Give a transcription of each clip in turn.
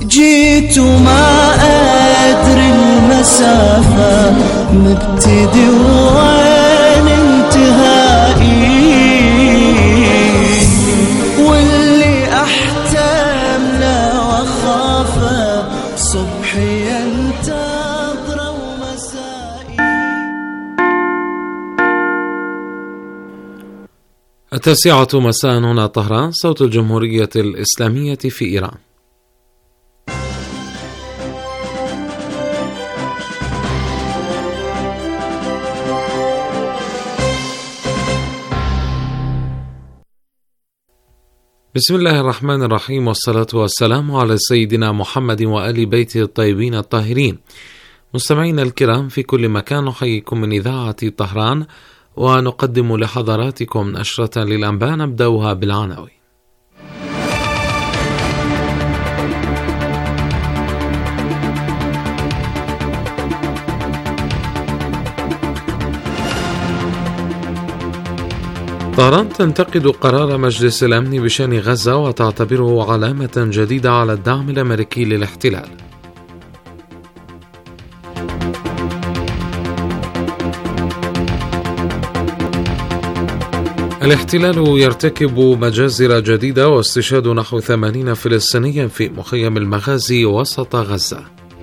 جيت وما أدري المسافة مبتدي وين انتهائي، واللي أحتم له وأخافه صبحي ينتظر ومسائي. 9 مساء هنا طهران، صوت الجمهورية الإسلامية في إيران. بسم الله الرحمن الرحيم، والصلاة والسلام على سيدنا محمد وآل بيته الطيبين الطاهرين. مستمعينا الكرام في كل مكان، نحييكم من إذاعة طهران ونقدم لحضراتكم نشرة للأنباء نبدأها بالعناوين. طهران تنتقد قرار مجلس الأمن بشأن غزة وتعتبره علامة جديدة على الدعم الأمريكي للاحتلال. الاحتلال يرتكب مجازر جديدة واستشهاد نحو 80 فلسطينيا في مخيم المغازي وسط غزة.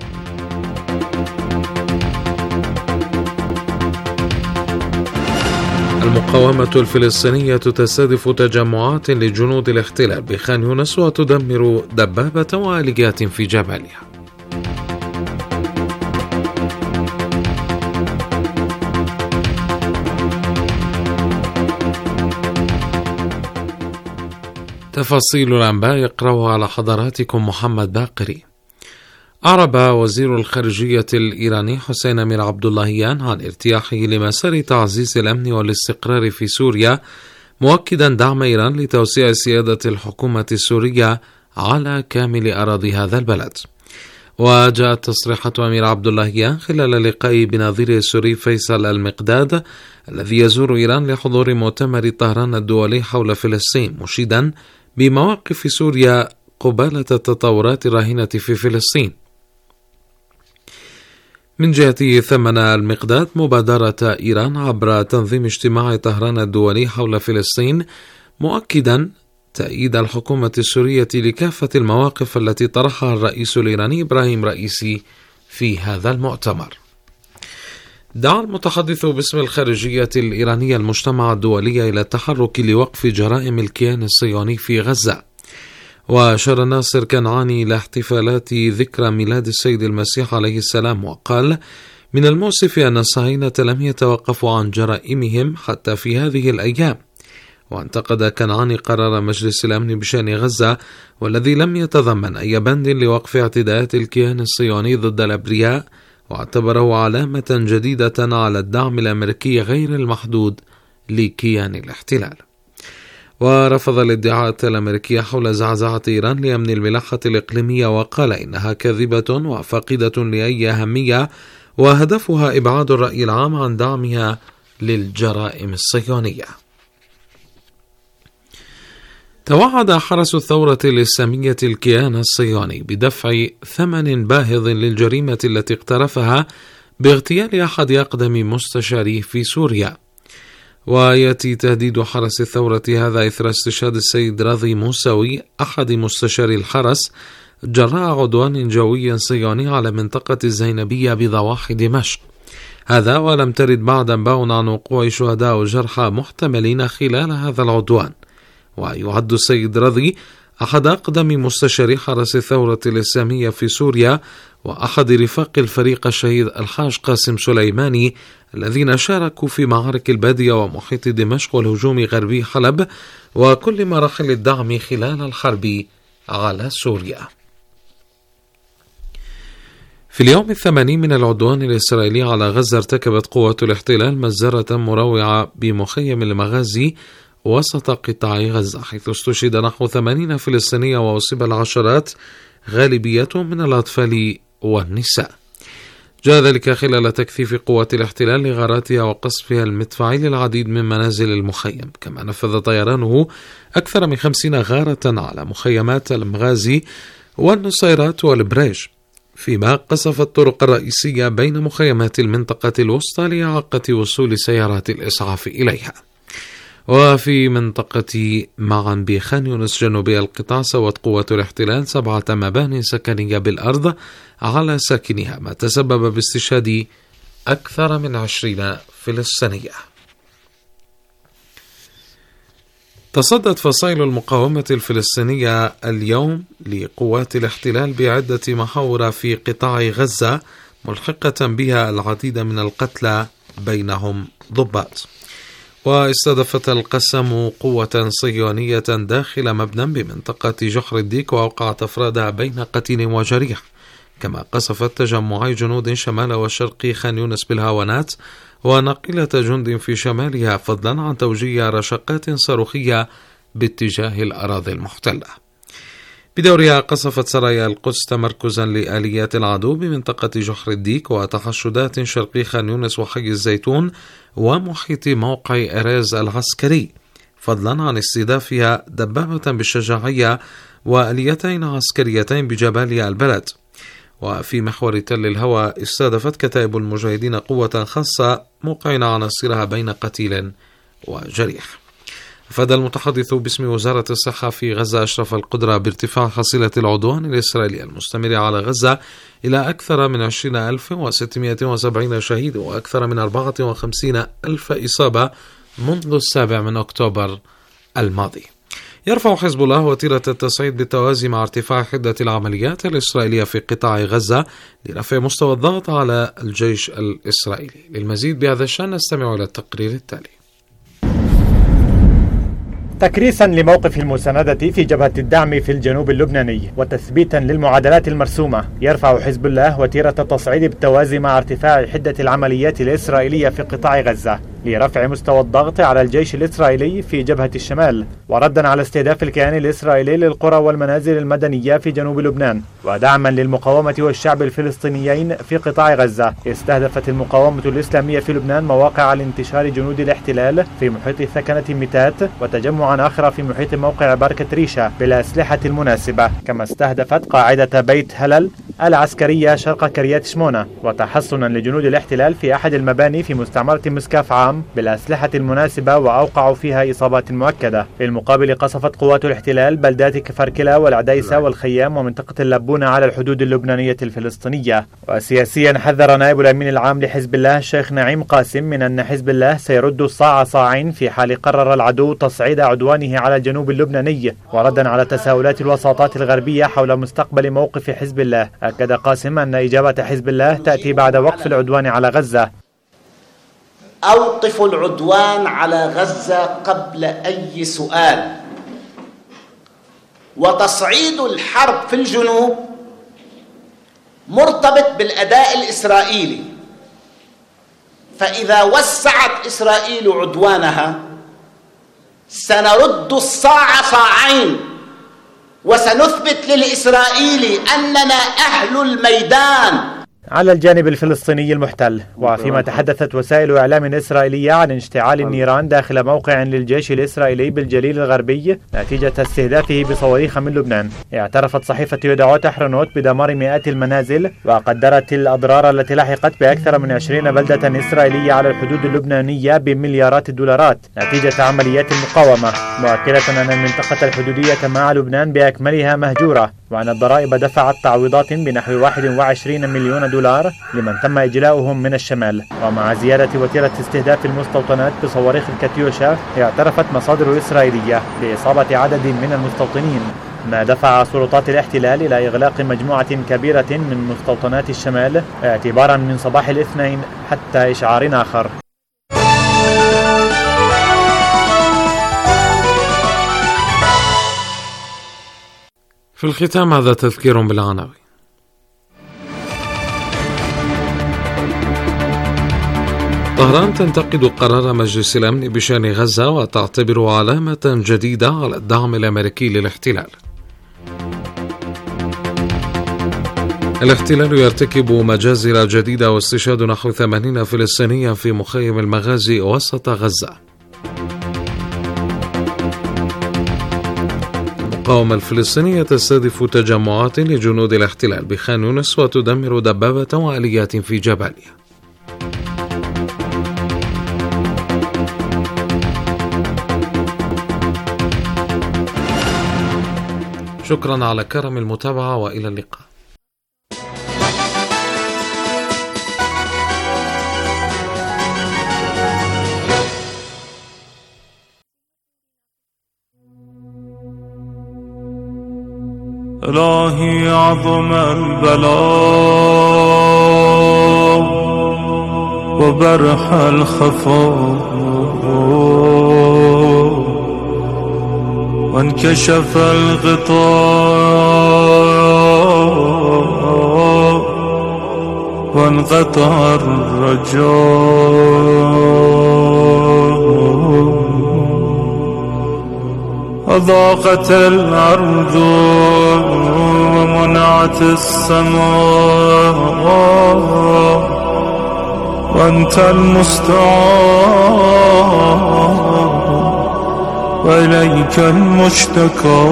المقاومة الفلسطينية تستهدف تجمعات لجنود الاحتلال بخان يونس وتدمر دبابة وآليات في جبالها. تفاصيل الأنباء يقرأها على حضراتكم محمد باقري. أعرب وزير الخارجية الإيراني حسين أمير عبداللهيان عن ارتياحه لمسار تعزيز الأمن والاستقرار في سوريا، مؤكدا دعم إيران لتوسيع سيادة الحكومة السورية على كامل أراضي هذا البلد. وجاءت تصريحات أمير عبداللهيان خلال لقائه بنظيره السوري فيصل المقداد الذي يزور إيران لحضور مؤتمر طهران الدولي حول فلسطين، مشيدا بمواقف سوريا قبالة التطورات الراهنة في فلسطين. من جهته ثمن المقداد مبادرة إيران عبر تنظيم اجتماع طهران الدولي حول فلسطين، مؤكدا تأييد الحكومة السورية لكافة المواقف التي طرحها الرئيس الإيراني إبراهيم رئيسي في هذا المؤتمر. دعا المتحدث باسم الخارجية الإيرانية المجتمع الدولي إلى التحرك لوقف جرائم الكيان الصهيوني في غزة. وأشار ناصر كنعاني إلى احتفالات ذكرى ميلاد السيد المسيح عليه السلام، وقال: من المؤسف أن الصهاينة لم يتوقفوا عن جرائمهم حتى في هذه الأيام. وانتقد كنعاني قرار مجلس الأمن بشأن غزة والذي لم يتضمن أي بند لوقف اعتداءات الكيان الصهيوني ضد الأبرياء، واعتبره علامة جديدة على الدعم الأمريكي غير المحدود لكيان الاحتلال. ورفض الادعاءات الأمريكية حول زعزعة إيران لأمن الملاحة الإقليمية، وقال إنها كاذبة وفاقدة لأي أهمية، وهدفها إبعاد الرأي العام عن دعمها للجرائم الصهيونية. توعد حرس الثورة الإسلامية الكيان الصهيوني بدفع ثمن باهظ للجريمة التي اقترفها باغتيال أحد أقدم مستشاريه في سوريا. ويأتي تهديد حرس الثورة هذا إثر استشهاد السيد راضي موسوي أحد مستشاري الحرس جراء عدوان جوي صهيوني على منطقة الزينبية بضواحي دمشق. هذا ولم ترد بعد أنباء عن وقوع شهداء وجرحى محتملين خلال هذا العدوان. ويعد السيد راضي أحد أقدم مستشاري حرس الثورة الإسلامية في سوريا، وأحد رفاق الفريق الشهيد الحاج قاسم سليماني الذين شاركوا في معارك البادية ومحيط دمشق والهجوم غربي حلب وكل مراحل الدعم خلال الحرب على سوريا. في اليوم 80 من العدوان الإسرائيلي على غزة، ارتكبت قوات الاحتلال مجزرة مروعة بمخيم المغازي وسط قطاع غزة، حيث استشهد نحو 80 فلسطينيا وأصيب العشرات، غالبيتهم من الأطفال والنساء. جاء ذلك خلال تكثيف قوات الاحتلال لغاراتها وقصفها المدفعي للعديد من منازل المخيم، كما نفذ طيرانه أكثر من 50 غارة على مخيمات المغازي والنصيرات والبريج، فيما قصف الطرق الرئيسية بين مخيمات المنطقة الوسطى لإعاقة وصول سيارات الإسعاف إليها. وفي منطقة معن بخان يونس جنوبي القطاع سوت قوة الاحتلال 7 مبانٍ سكنية بالأرض على ساكنها، ما تسبب باستشهاد أكثر من 20 فلسطينية. تصدت فصائل المقاومة الفلسطينية اليوم لقوات الاحتلال بعدة محاور في قطاع غزة، ملحقة بها العديد من القتلى بينهم ضباط. واستهدفت القسم قوة صهيونية داخل مبنى بمنطقة جحر الديك، وأوقعت أفرادها بين قتيل وجريح، كما قصفت تجمعي جنود شمال وشرق خان يونس بالهاونات وناقلة جند في شمالها، فضلا عن توجيه رشقات صاروخية باتجاه الأراضي المحتلة. بدورها قصفت سرايا القدس تمركزا لآليات العدو بمنطقة جحر الديك وتحشدات شرقي خان يونس وحي الزيتون ومحيط موقع إريز العسكري، فضلا عن استهدافها دبابة بالشجاعية وآليتين عسكريتين بجباليا البلد. وفي محور تل الهوى استهدفت كتائب المجاهدين قوة خاصة موقعين عناصرها بين قتيل وجريح. أفاد المتحدث باسم وزارة الصحة في غزة أشرف القدرة بارتفاع حصيلة العدوان الإسرائيلي المستمر على غزة إلى أكثر من 20,670 شهيد وأكثر من 54,000 إصابة منذ 7 أكتوبر الماضي. يرفع حزب الله وتيرة التصعيد بالتوازي مع ارتفاع حدة العمليات الإسرائيلية في قطاع غزة لرفع مستوى الضغط على الجيش الإسرائيلي. للمزيد بهذا الشأن نستمع إلى التقرير التالي. تكريسا لموقف المساندة في جبهة الدعم في الجنوب اللبناني وتثبيتا للمعادلات المرسومة، يرفع حزب الله وتيرة التصعيد بالتوازي مع ارتفاع حدة العمليات الإسرائيلية في قطاع غزة لرفع مستوى الضغط على الجيش الإسرائيلي في جبهة الشمال، وردا على استهداف الكيان الإسرائيلي للقرى والمنازل المدنية في جنوب لبنان، ودعما للمقاومة والشعب الفلسطينيين في قطاع غزة. استهدفت المقاومة الإسلامية في لبنان مواقع لانتشار جنود الاحتلال في محيط ثكنة ميتات، وتجمعا آخر في محيط موقع بركة ريشة بالأسلحة المناسبة، كما استهدفت قاعدة بيت هلل العسكرية شرق كريات شمونة، وتحصنا لجنود الاحتلال في أحد المباني في مستعمرة مسكاف عام بالأسلحة المناسبة، وأوقعوا فيها إصابات مؤكدة. في المقابل قصفت قوات الاحتلال بلدات كفركلة والعديسة والخيام ومنطقة اللبونة على الحدود اللبنانية الفلسطينية. وسياسيا حذر نائب الأمين العام لحزب الله الشيخ نعيم قاسم من أن حزب الله سيرد الصاع صاعين في حال قرر العدو تصعيد عدوانه على الجنوب اللبناني، وردا على تساؤلات الوساطات الغربية حول مستقبل موقف حزب الله. أكد قاسم أن إجابة حزب الله تأتي بعد وقف العدوان على غزة. أوقف العدوان على غزة قبل أي سؤال، وتصعيد الحرب في الجنوب مرتبط بالأداء الإسرائيلي، فإذا وسعت إسرائيل عدوانها سنرد الصاع صاعين، وسنثبت للإسرائيلي أننا أهل الميدان. على الجانب الفلسطيني المحتل، وفيما تحدثت وسائل إعلام إسرائيلية عن اشتعال النيران داخل موقع للجيش الإسرائيلي بالجليل الغربي نتيجة استهدافه بصواريخ من لبنان، اعترفت صحيفة يدعوت أحرنوت بدمار مئات المنازل، وقدرت الأضرار التي لحقت بأكثر من 20 بلدة إسرائيلية على الحدود اللبنانية بمليارات الدولارات نتيجة عمليات المقاومة، مؤكدة أن المنطقة الحدودية مع لبنان بأكملها مهجورة، وأن الضرائب دفعت تعويضات بنحو 21 مليون دولار لمن تم إجلاؤهم من الشمال. ومع زيادة وتيرة استهداف المستوطنات بصواريخ الكاتيوشا، اعترفت مصادر إسرائيلية بإصابة عدد من المستوطنين، ما دفع سلطات الاحتلال إلى إغلاق مجموعة كبيرة من مستوطنات الشمال اعتبارا من صباح الاثنين حتى إشعار آخر. في الختام هذا تذكير بالعناوين. طهران تنتقد قرار مجلس الأمن بشأن غزة وتعتبره علامة جديدة على الدعم الأمريكي للاحتلال. الاحتلال يرتكب مجازر جديدة واستشهاد نحو 80 فلسطينيا في مخيم المغازي وسط غزة. المقاومة الفلسطينية تستهدف تجمعات لجنود الاحتلال بخان يونس وتدمر دبابة وآليات في جباليا. شكرا على كرم المتابعة وإلى اللقاء. إلهي عظم البلاء وبرح الخفاء وانكشف الغطاء وانقطع الرجاء وضاقت الأرض ومنعت السماء وأنت المستعان وإليك المشتكى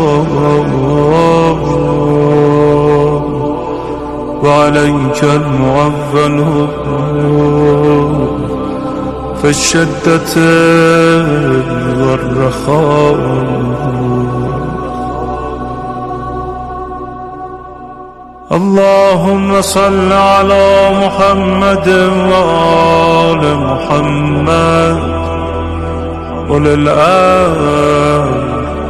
وعليك المعول في الشدة والرخاء. اللهم صل على محمد وآل محمد وللآل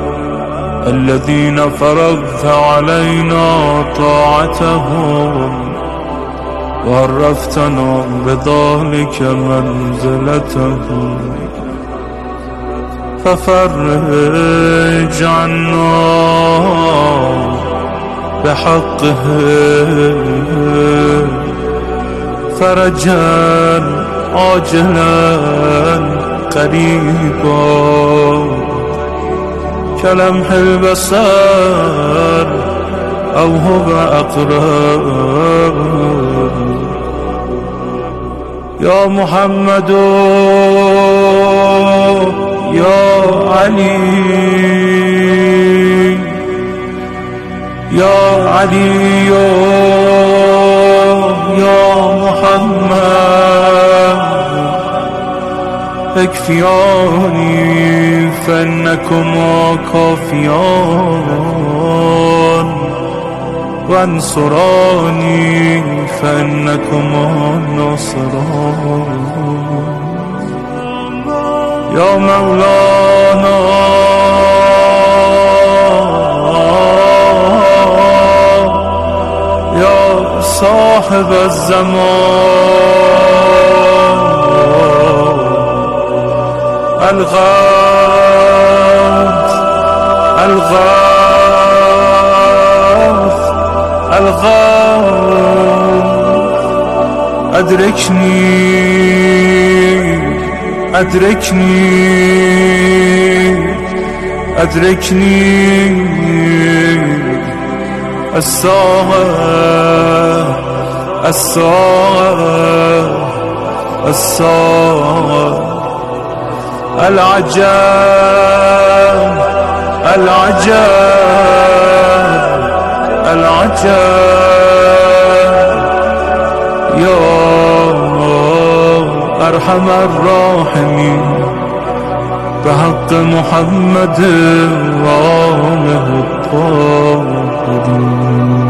الذين فرضت علينا طاعتهم وعرفتنا بذلك منزلتهم ففرج عنا بحقه فرجا عاجلا قريبا كلمح البصر أو هو أقرب. يا محمد يا علي يا علي يا محمد اكفياني فإنكما كافيان وانصراني فإنكما ناصران. يا مولانا يا صاحب الزمان الغاث الغاث الغاث أدركني أدركني أدركني الساعة الساعة الساعة العجاب العجاب العجاب. يا أرحم الراحمين بحق محمد وآله الطاهرين.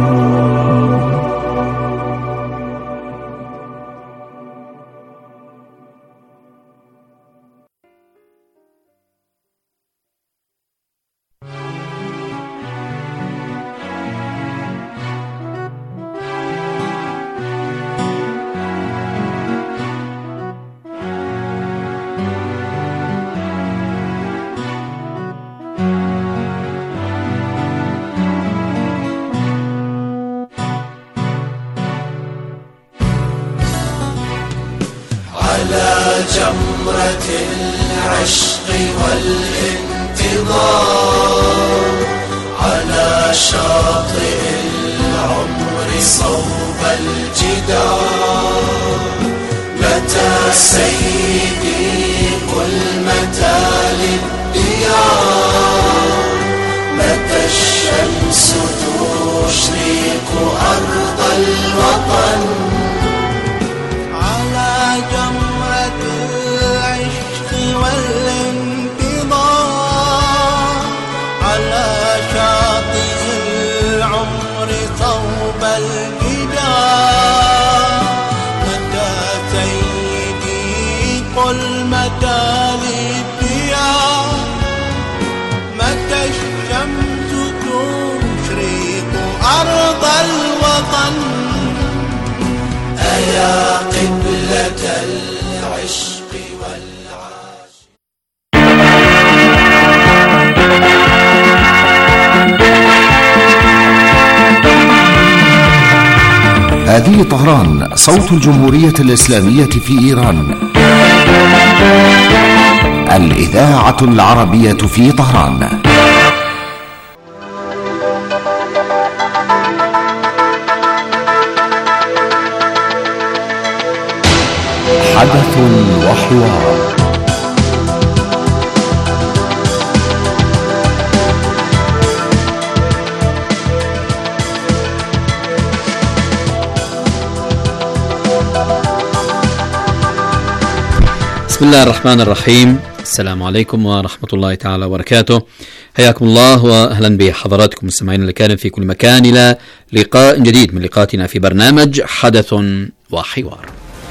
جمرة العشق والانتظار على شاطئ العمر صوب الجدار. متى سيدي قل متى للديار، متى الشمس تشرق أرض الوطن على جمرة العشق والانتظار على شاطئ العمر صوب الجدار متى سيدي قل متى للديار متى الشمس تشرق أرض الوطن أيا قبلة العشق والعاشق. هذه طهران صوت الجمهورية الإسلامية في إيران. الإذاعة العربية في طهران. حدث وحوار. بسم الله الرحمن الرحيم. السلام عليكم ورحمة الله تعالى وبركاته. حياكم الله وأهلا بحضراتكم مستمعينا الكرام في كل مكان إلى لقاء جديد من لقاءاتنا في برنامج حدث وحوار.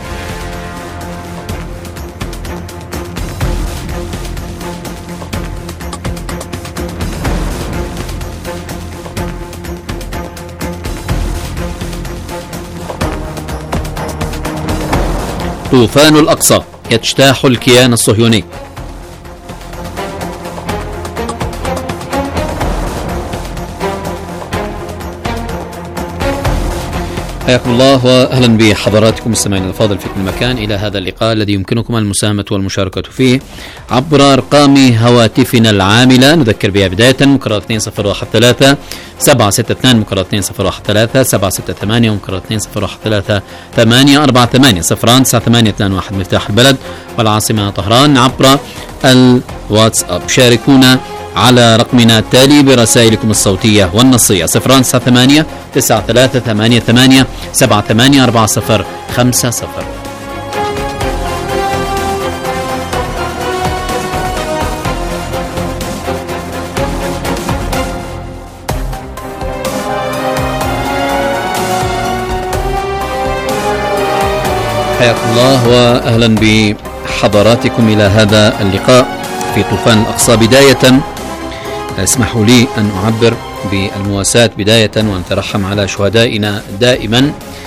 طوفان الأقصى يجتاح الكيان الصهيوني. حياكم الله واهلا بحضراتكم مستمعينا الفاضل في كل مكان الى هذا اللقاء الذي يمكنكم المساهمه والمشاركه فيه عبر ارقام هواتفنا العامله. نذكر بها بدايه مكرر 2013 762 مكرر 2013 768 ومكرر 2013 848 0 9 8 2 1 مفتاح البلد والعاصمه طهران. عبر الواتساب شاركونا على رقمنا التالي برسائلكم الصوتية والنصية 098 9388 784050. حياكم الله وأهلا بحضراتكم إلى هذا اللقاء في طوفان الأقصى. بداية اسمحوا لي أن أعبر بالمواساة بداية وأن ترحم على شهدائنا دائما.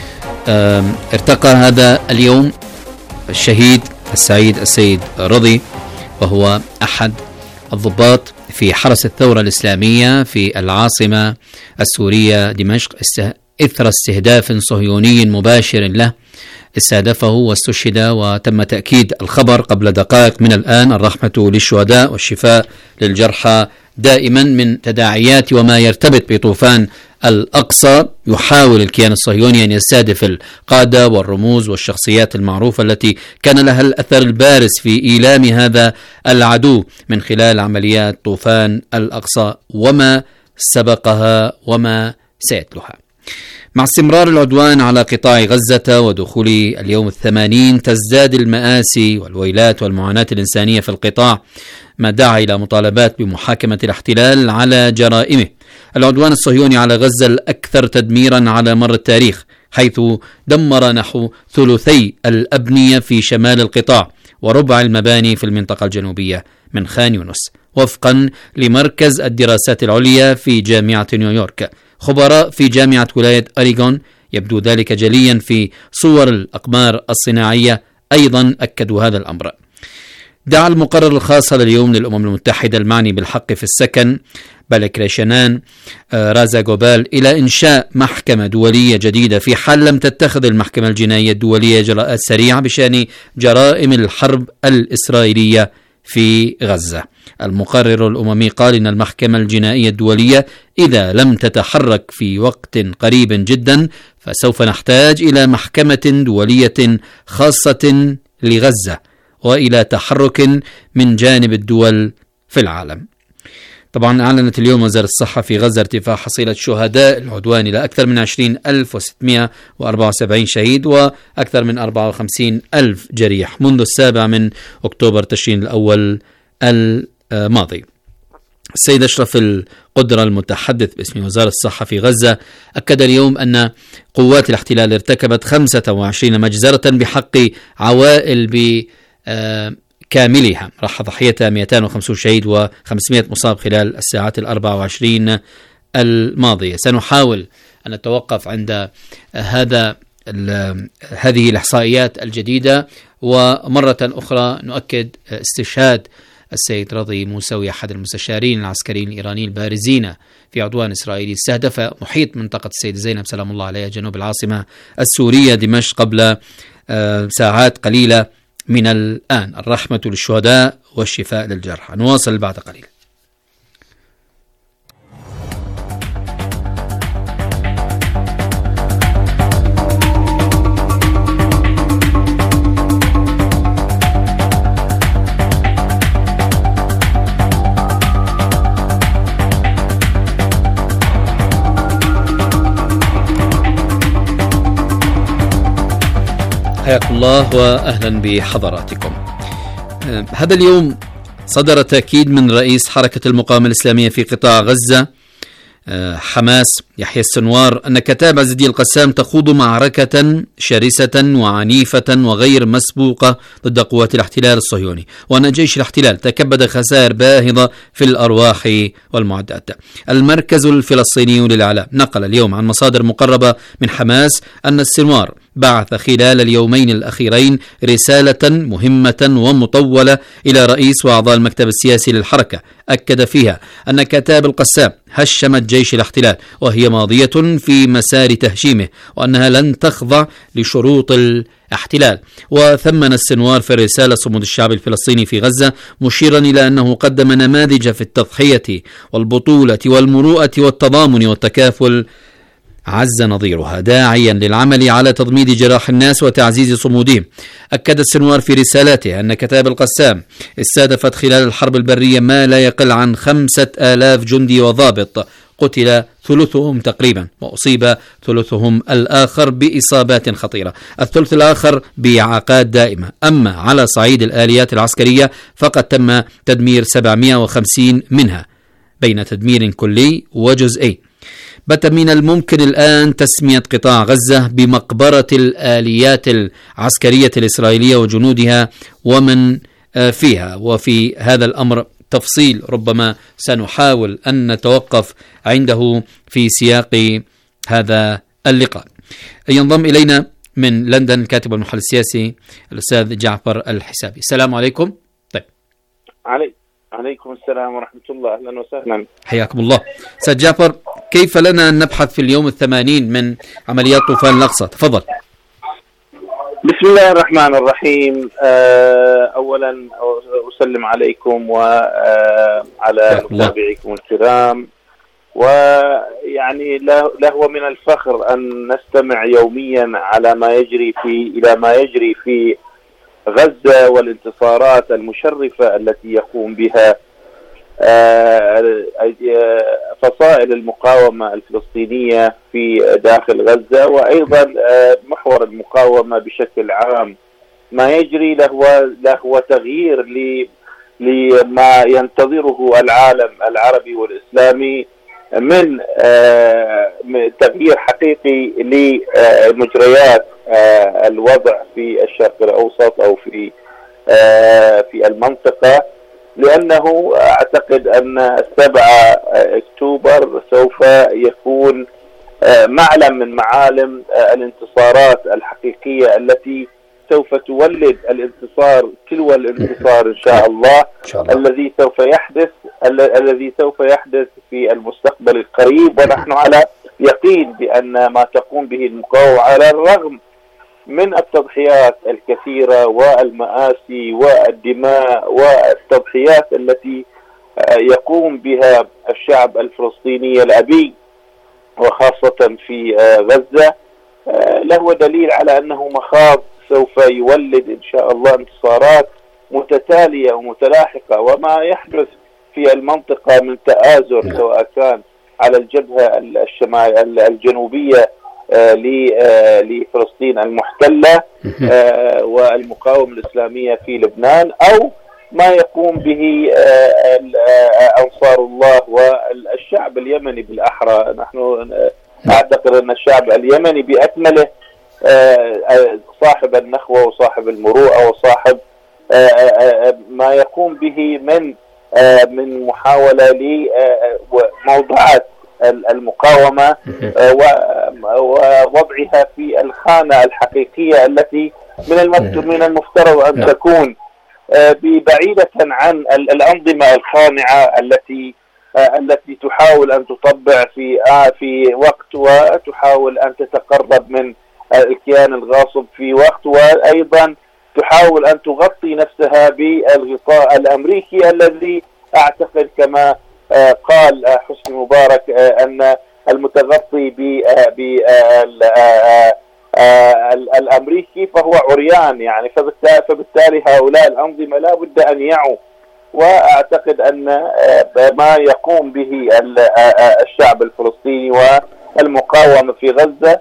ارتقى هذا اليوم الشهيد السعيد السيد رضي وهو أحد الضباط في حرس الثورة الإسلامية في العاصمة السورية دمشق إثر استهداف صهيوني مباشر له استهدفه واستشهد، وتم تأكيد الخبر قبل دقائق من الآن. الرحمة للشهداء والشفاء للجرحى. دائما من تداعيات وما يرتبط بطوفان الأقصى يحاول الكيان الصهيوني أن يستهدف القادة والرموز والشخصيات المعروفة التي كان لها الأثر البارز في إيلام هذا العدو من خلال عمليات طوفان الأقصى وما سبقها وما سيتلوها. مع استمرار العدوان على قطاع غزة ودخول اليوم 80 تزداد المآسي والويلات والمعاناة الإنسانية في القطاع، ما دعا إلى مطالبات بمحاكمة الاحتلال على جرائمه. العدوان الصهيوني على غزة الأكثر تدميرا على مر التاريخ، حيث دمر نحو ثلثي الأبنية في شمال القطاع وربع المباني في المنطقة الجنوبية من خان يونس، وفقا لمركز الدراسات العليا في جامعة نيويورك. خبراء في جامعة ولاية أوريغون يبدو ذلك جليا في صور الأقمار الصناعية أيضا أكدوا هذا الأمر. دعا المقرر الخاص لليوم للأمم المتحدة المعني بالحق في السكن بالكريشنان رازاغوبال إلى إنشاء محكمة دولية جديدة في حال لم تتخذ المحكمة الجنائية الدولية إجراءات سريعة بشأن جرائم الحرب الإسرائيلية في غزة. المقرر الأممي قال إن المحكمة الجنائية الدولية إذا لم تتحرك في وقت قريب جدا فسوف نحتاج إلى محكمة دولية خاصة لغزة وإلى تحرك من جانب الدول في العالم. طبعا أعلنت اليوم وزارة الصحة في غزة ارتفاع حصيلة شهداء العدوان إلى أكثر من 20,674 شهيد وأكثر من 54,000 جريح منذ 7 من أكتوبر تشرين الأول الماضي. السيد أشرف القدرة المتحدث باسم وزارة الصحة في غزة أكد اليوم أن قوات الاحتلال ارتكبت 25 مجزرة بحق عوائل كاملها، راح ضحيتها 250 شهيد و500 مصاب خلال الساعات 24 الماضية. سنحاول أن نتوقف عند هذه الإحصائيات الجديدة، ومرة أخرى نؤكد استشهاد السيد رضي موسوي أحد المستشارين العسكريين الإيرانيين البارزين في عدوان إسرائيلي استهدف محيط منطقة السيدة زينب سلام الله عليها جنوب العاصمة السورية دمشق قبل ساعات قليلة من الآن. الرحمة للشهداء والشفاء للجرحى. نواصل بعد قليل. حياكم الله وأهلا بحضراتكم. هذا اليوم صدر تأكيد من رئيس حركة المقاومة الإسلامية في قطاع غزة حماس يحيى السنوار أن كتائب عز الدين القسام تخوض معركة شرسة وعنيفة وغير مسبوقة ضد قوات الاحتلال الصهيوني، وأن جيش الاحتلال تكبد خسائر باهظة في الأرواح والمعدات. المركز الفلسطيني للإعلام نقل اليوم عن مصادر مقربة من حماس أن السنوار بعث خلال اليومين الأخيرين رسالة مهمة ومطولة إلى رئيس وأعضاء المكتب السياسي للحركة أكد فيها أن كتائب القسام هشمت جيش الاحتلال وهي ماضية في مسار تهشيمه، وأنها لن تخضع لشروط الاحتلال. وثمن السنوار في الرسالة صمود الشعب الفلسطيني في غزة، مشيرا إلى أنه قدم نماذج في التضحية والبطولة والمروءة والتضامن والتكافل عز نظيرها، داعيا للعمل على تضميد جراح الناس وتعزيز صمودهم. أكد السنوار في رسالته أن كتائب القسام استهدفت خلال الحرب البرية ما لا يقل عن 5,000 جندي وضابط، قتل ثلثهم تقريبا وأصيب ثلثهم الآخر بإصابات خطيرة، الثلث الآخر بإعاقات دائمة. أما على صعيد الآليات العسكرية فقد تم تدمير 750 منها بين تدمير كلي وجزئي. بات من الممكن الآن تسمية قطاع غزة بمقبرة الآليات العسكرية الإسرائيلية وجنودها ومن فيها، وفي هذا الأمر تفصيل ربما سنحاول أن نتوقف عنده في سياق هذا اللقاء. ينضم إلينا من لندن الكاتب والمحلل السياسي الأستاذ جعفر الحسابي. السلام عليكم. طيب. عليكم السلام ورحمة الله، أهلا وسهلا. حياكم الله. أستاذ جعفر، كيف لنا أن نبحث في اليوم 80 من عمليات طوفان الأقصى؟ تفضل. بسم الله الرحمن الرحيم. أولا أسلم عليكم وعلى متابعيكم الكرام، ويعني لهو من الفخر أن نستمع يوميا إلى ما يجري في غزة والانتصارات المشرفة التي يقوم بها فصائل المقاومة الفلسطينية في داخل غزة، وأيضا محور المقاومة بشكل عام. ما يجري له تغيير لما ينتظره العالم العربي والإسلامي من تغيير حقيقي لمجريات الوضع في الشرق الأوسط أو في المنطقة، لأنه أعتقد أن 7 أكتوبر سوف يكون معلم من معالم الانتصارات الحقيقية التي سوف تولد الانتصار تلو الانتصار إن شاء الله الذي سوف يحدث في المستقبل القريب. ونحن على يقين بأن ما تقوم به المقاومة على الرغم من التضحيات الكثيرة والمآسي والدماء والتضحيات التي يقوم بها الشعب الفلسطيني الأبي وخاصة في غزة، له دليل على أنه مخاض سوف يولد إن شاء الله انتصارات متتالية ومتلاحقة. وما يحدث في المنطقة من تآزر، سواء كان على الجبهة الجنوبية لفلسطين المحتلة والمقاومة الإسلامية في لبنان، أو ما يقوم به أنصار الله والشعب اليمني بالأحرى. نحن أعتقد أن الشعب اليمني بأكمله صاحب النخوة وصاحب المروءة وصاحب ما يقوم به من محاولة لموضوعات المقاومة ووضعها في الخانة الحقيقية التي من المفترض أن تكون بعيدة عن الأنظمة الخانعة التي تحاول أن تطبع في وقت، وتحاول أن تتقرب من الكيان الغاصب في وقت، وأيضا تحاول أن تغطي نفسها بالغطاء الأمريكي الذي أعتقد كما قال حسني مبارك أن المتغطي الأمريكي فهو عريان، يعني فبالتالي هؤلاء الأنظمة لا بد أن يعوا. وأعتقد أن ما يقوم به الشعب الفلسطيني والمقاومة في غزة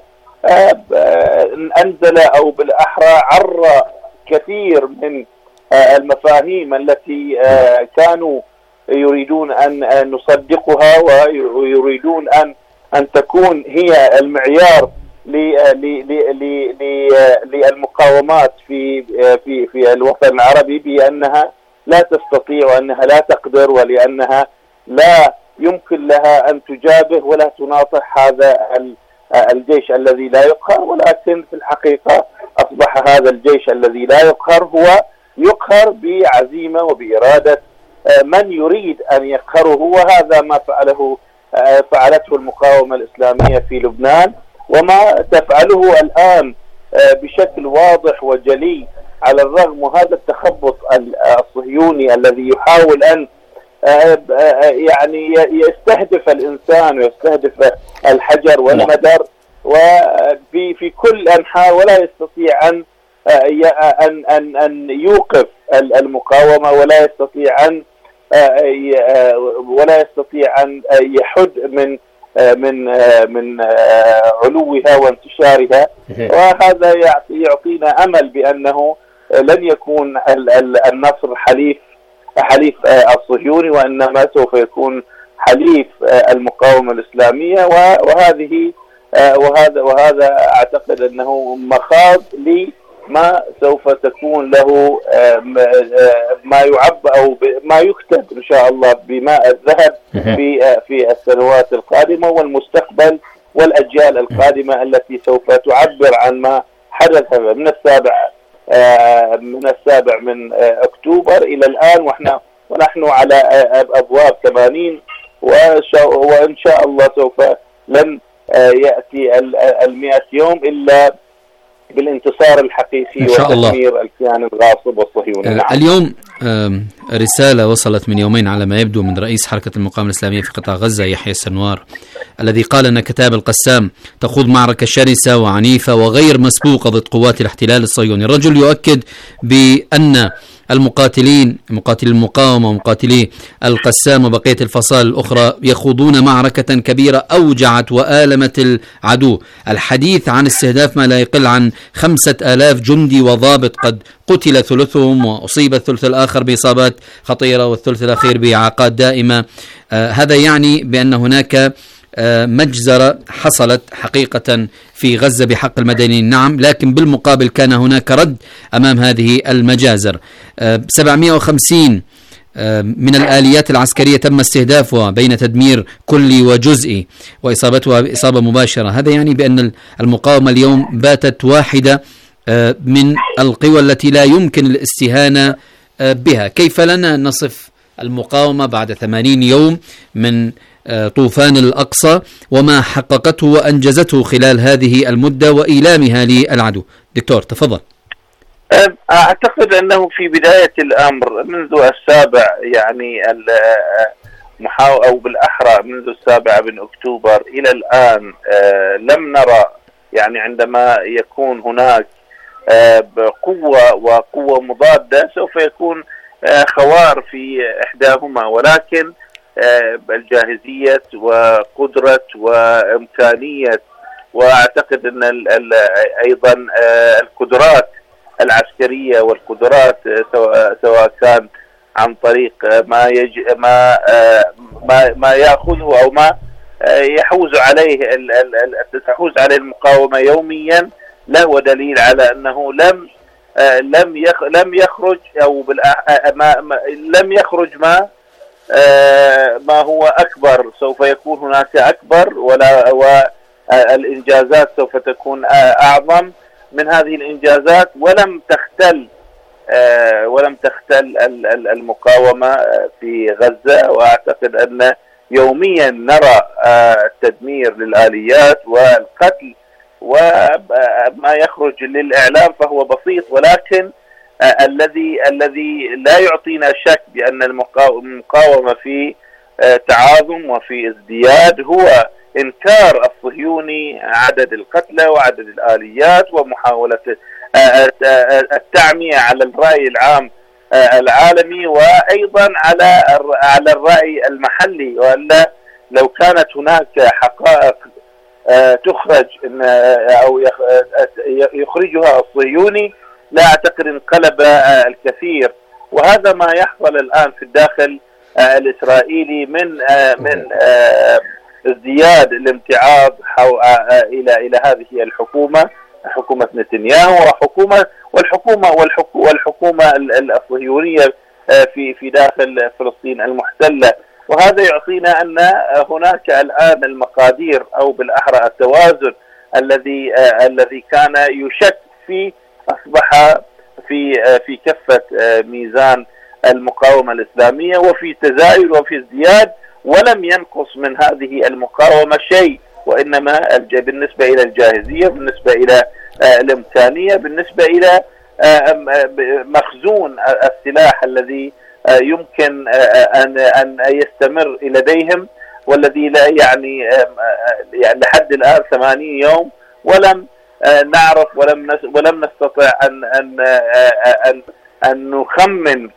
أنزل أو بالأحرى عرى كثير من المفاهيم التي كانوا يريدون أن نصدقها ويريدون أن تكون هي المعيار للمقاومات في الوطن العربي، بأنها لا تستطيع وأنها لا تقدر ولأنها لا يمكن لها أن تجابه ولا تناطح هذا الجيش الذي لا يقهر. ولكن في الحقيقة أصبح هذا الجيش الذي لا يقهر هو يقهر بعزيمة وبإرادة من يريد أن يقهره، وهذا ما فعلته المقاومة الإسلامية في لبنان، وما تفعله الآن بشكل واضح وجلي على الرغم وهذا التخبط الصهيوني الذي يحاول أن يعني يستهدف الإنسان ويستهدف الحجر والمدر وفي كل أنحاء، ولا يستطيع أن يوقف المقاومة، ولا يستطيع أن يحد من علوها وانتشارها. وهذا يعطينا أمل بأنه لن يكون النصر حليف الصهيوني، وإنما سوف يكون حليف المقاومة الإسلامية. وهذا أعتقد أنه مخاض لما سوف تكون له ما يعبى أو ما يكتب إن شاء الله بماء الذهب في السنوات القادمة والمستقبل والأجيال القادمة التي سوف تعبر عن ما حدث من السابع من أكتوبر إلى الآن، ونحن على أبواب 80، وإن شاء الله سوف لن يأتي 100 يوم إلا بالانتصار الحقيقي وتدمير الكيان الغاصب والصهيوني. اليوم رسالة وصلت من يومين على ما يبدو من رئيس حركة المقاومة الإسلامية في قطاع غزة يحيى السنوار، الذي قال أن كتائب القسام تخوض معركة شرسة وعنيفة وغير مسبوقة ضد قوات الاحتلال الصهيوني. الرجل يؤكد بأن مقاتلي المقاومة ومقاتلي القسام وبقية الفصائل الأخرى يخوضون معركة كبيرة أوجعت وآلمت العدو. الحديث عن استهداف ما لا يقل عن 5000 جندي وضابط، قد قتل ثلثهم وأصيب الثلث الآخر بإصابات خطيرة والثلث الأخير بإعاقات دائمة. هذا يعني بأن هناك مجزرة حصلت حقيقة في غزة بحق المدنيين، نعم، لكن بالمقابل كان هناك رد أمام هذه المجازر. 750 من الآليات العسكرية تم استهدافها بين تدمير كلي وجزئي وإصابتها بإصابة مباشرة. هذا يعني بأن المقاومة اليوم باتت واحدة من القوى التي لا يمكن الاستهانة بها. كيف لنا نصف المقاومة بعد 80 يوم من طوفان الأقصى وما حققته وأنجزته خلال هذه المدة وإيلامها للعدو؟ دكتور تفضل. أعتقد أنه في بداية الأمر منذ السابع، يعني أو بالأحرى منذ 7 من أكتوبر إلى الآن لم نرى، يعني عندما يكون هناك قوة وقوة مضادة سوف يكون خوار في إحداهما، ولكن الجاهزية وقدرة وإمكانية، وأعتقد أن أيضا القدرات العسكرية والقدرات سواء كان عن طريق ما يأخذه أو ما يحوز عليه تحوز عليه المقاومة يوميا، له دليل على أنه لم يخرج أو لم يخرج ما هو أكبر، سوف يكون هناك أكبر، والإنجازات سوف تكون أعظم من هذه الإنجازات، ولم تختل المقاومة في غزة. وأعتقد أن يوميا نرى تدمير للآليات والقتل، وما يخرج للإعلام فهو بسيط، ولكن الذي لا يعطينا شك بأن المقاومة في تعاظم وفي ازدياد هو إنكار الصهيوني عدد القتلى وعدد الآليات، ومحاولة التعمية على الرأي العام العالمي وأيضا على الرأي المحلي. وألا لو كانت هناك حقائق تخرج أو يخرجها الصهيوني لا أعتقد انقلب الكثير. وهذا ما يحصل الآن في الداخل الإسرائيلي من ازدياد الامتعاض إلى هذه الحكومة، حكومة نتنياهو والحكومة الصهيونية في داخل فلسطين المحتلة. وهذا يعطينا أن هناك الآن المقادير أو بالأحرى التوازن الذي كان يشك فيه أصبح في كفة ميزان المقاومة الإسلامية، وفي تزايد وفي ازدياد، ولم ينقص من هذه المقاومة شيء، وإنما بالنسبة إلى الجاهزية، بالنسبة إلى الإمكانية، بالنسبة إلى مخزون السلاح الذي يمكن أن يستمر لديهم، والذي لا يعني لحد الآن 80 يوم ولم نعرف ولم نستطع أن نخمن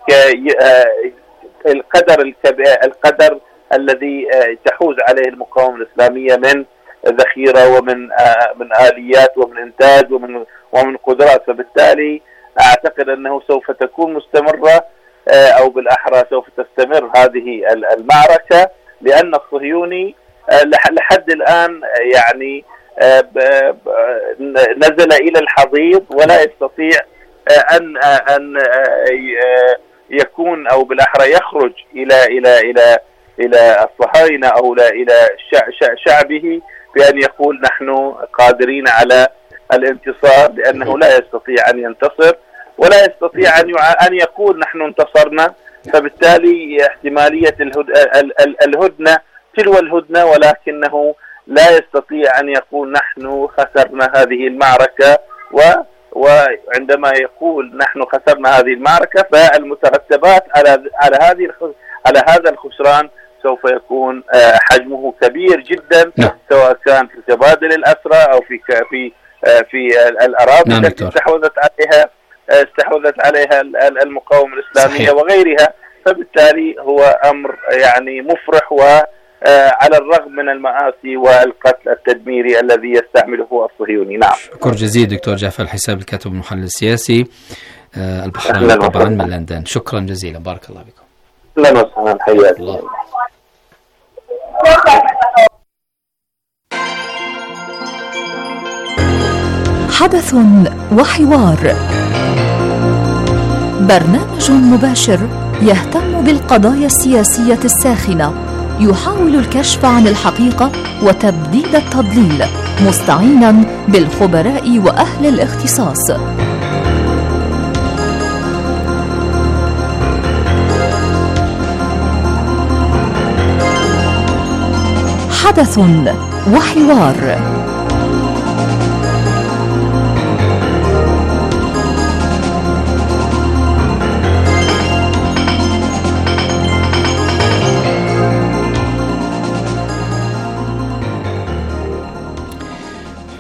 القدر الذي تحوز عليه المقاومة الإسلامية من ذخيرة ومن آليات ومن إنتاج ومن قدرات. فبالتالي أعتقد أنه سوف تكون مستمرة، أو بالأحرى سوف تستمر هذه المعركة، لأن الصهيوني لحد الآن يعني نزل إلى الحضيض ولا يستطيع أن يكون أو بالأحرى يخرج إلى الصهاينة أو إلى شعبه بأن يقول نحن قادرين على الانتصار، لأنه لا يستطيع أن ينتصر ولا يستطيع أن يقول نحن انتصرنا. فبالتالي احتمالية الهدنة تلو الهدنة، ولكنه لا يستطيع أن يقول نحن خسرنا هذه المعركة. وعندما يقول نحن خسرنا هذه المعركة فالمترتبات على هذا الخسران سوف يكون حجمه كبير جدا، سواء كان في تبادل الأسرى أو في الأراضي التي استحوذت عليها المقاومة الإسلامية صحيح. وغيرها. فبالتالي هو أمر يعني مفرح، وعلى الرغم من المآسي والقتل التدميري الذي يستعمله الصهيوني. نعم. شكر جزيل دكتور جعفر الحساب، الكاتب المحلل السياسي البحرين طبعا من لندن. شكرا جزيلا، بارك الله بكم. لا وسهلا، حياك الله. حدث وحوار، برنامج مباشر يهتم بالقضايا السياسية الساخنة، يحاول الكشف عن الحقيقة وتبديد التضليل، مستعينا بالخبراء وأهل الاختصاص. حدث وحوار.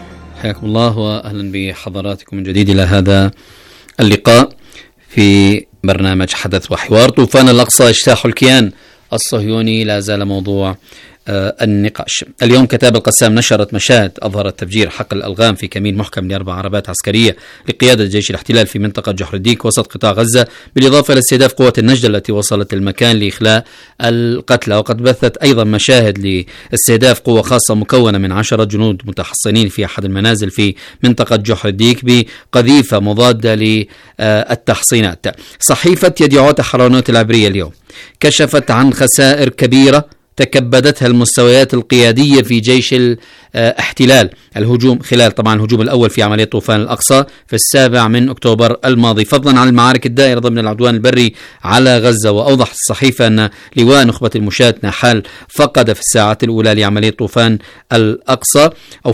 حياكم الله وأهلا بحضراتكم من جديد إلى هذا اللقاء في برنامج حدث وحوار. طوفان الأقصى اجتاح الكيان الصهيوني لا زال موضوع النقاش. اليوم كتاب القسام نشرت مشاهد أظهرت تفجير حقل الألغام في كمين محكم ل4 عربات عسكرية لقيادة جيش الاحتلال في منطقة جحر الديك وسط قطاع غزة، بالإضافة إلى استهداف قوة النجدة التي وصلت المكان لإخلاء القتلى. وقد بثت أيضا مشاهد لاستهداف قوة خاصة مكونة من 10 جنود متحصنين في أحد المنازل في منطقة جحر الديك بقذيفة مضادة للتحصينات. صحيفة يديعوت حرانوت العبرية اليوم كشفت عن خسائر كبيرة تكبدتها المستويات القيادية في جيش الاحتلال الهجوم خلال طبعا الهجوم الأول في عملية طوفان الأقصى في 7 أكتوبر الماضي، فضلا عن المعارك الدائرة ضمن العدوان البري على غزة. وأوضحت الصحيفة أن لواء نخبة المشاة نحال فقد في الساعات الأولى لعملية طوفان الأقصى أو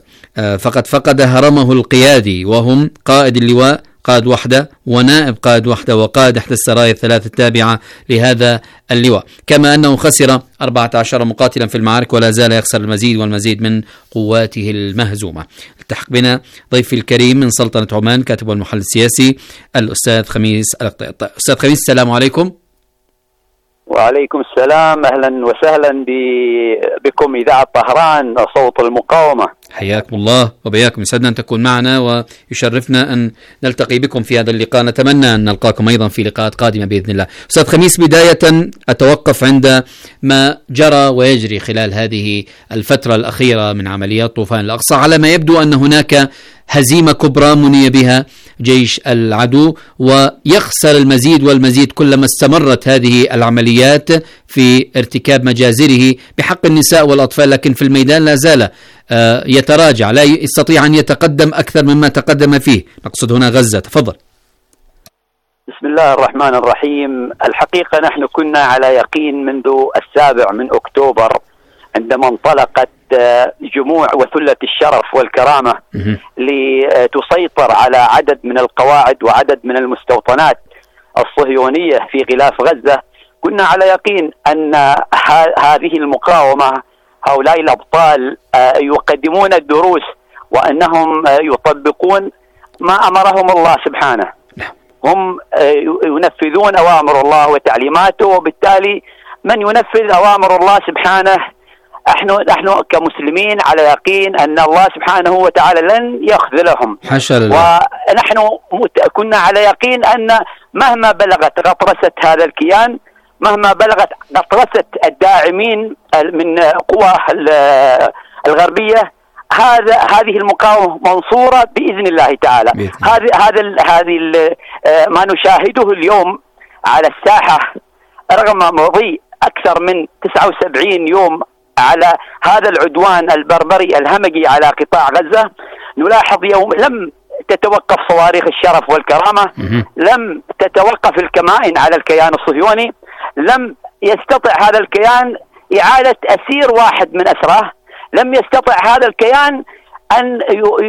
فقد هرمه القيادي، وهم قائد اللواء قائد وحدة ونائب قائد وحدة وقائد إحدى السرايا الثلاث التابعة لهذا اللواء، كما أنه خسر 14 مقاتلا في المعارك ولا زال يخسر المزيد والمزيد من قواته المهزومة. التحق بنا ضيفي الكريم من سلطنة عمان كاتب والمحلل السياسي الأستاذ خميس القطيط. أستاذ خميس السلام عليكم. وعليكم السلام، أهلا وسهلا بكم إذاعة طهران صوت المقاومة. حياكم الله وبياكم، يسعدنا أن تكون معنا ويشرفنا أن نلتقي بكم في هذا اللقاء. نتمنى أن نلقاكم أيضا في لقاءات قادمة بإذن الله. أستاذ خميس، بداية أتوقف عند ما جرى ويجري خلال هذه الفترة الأخيرة من عمليات طوفان الأقصى. على ما يبدو أن هناك هزيمة كبرى مني بها جيش العدو ويخسر المزيد والمزيد كلما استمرت هذه العمليات في ارتكاب مجازره بحق النساء والأطفال، لكن في الميدان لا زال يتراجع، لا يستطيع أن يتقدم أكثر مما تقدم فيه. نقصد هنا غزة. تفضل. بسم الله الرحمن الرحيم. الحقيقة نحن كنا على يقين منذ 7 أكتوبر عندما انطلقت جموع وثلة الشرف والكرامة لتسيطر على عدد من القواعد وعدد من المستوطنات الصهيونية في غلاف غزة. كنا على يقين أن هذه المقاومة، هؤلاء الأبطال يقدمون الدروس وأنهم يطبقون ما أمرهم الله سبحانه، هم ينفذون أوامر الله وتعليماته، وبالتالي من ينفذ أوامر الله سبحانه نحن كمسلمين على يقين أن الله سبحانه وتعالى لن يخذلهم. ونحن كنا على يقين أن مهما بلغت غطرسة هذا الكيان، مهما بلغت غطرسة الداعمين من قوى الغربية، هذه المقاومة منصورة بإذن الله تعالى. هذه ما نشاهده اليوم على الساحة رغم مضي أكثر من 79 يوم على هذا العدوان البربري الهمجي على قطاع غزة، نلاحظ يوم لم تتوقف صواريخ الشرف والكرامة، لم تتوقف الكمائن على الكيان الصهيوني، لم يستطع هذا الكيان إعادة أسير واحد من أسراه، لم يستطع هذا الكيان أن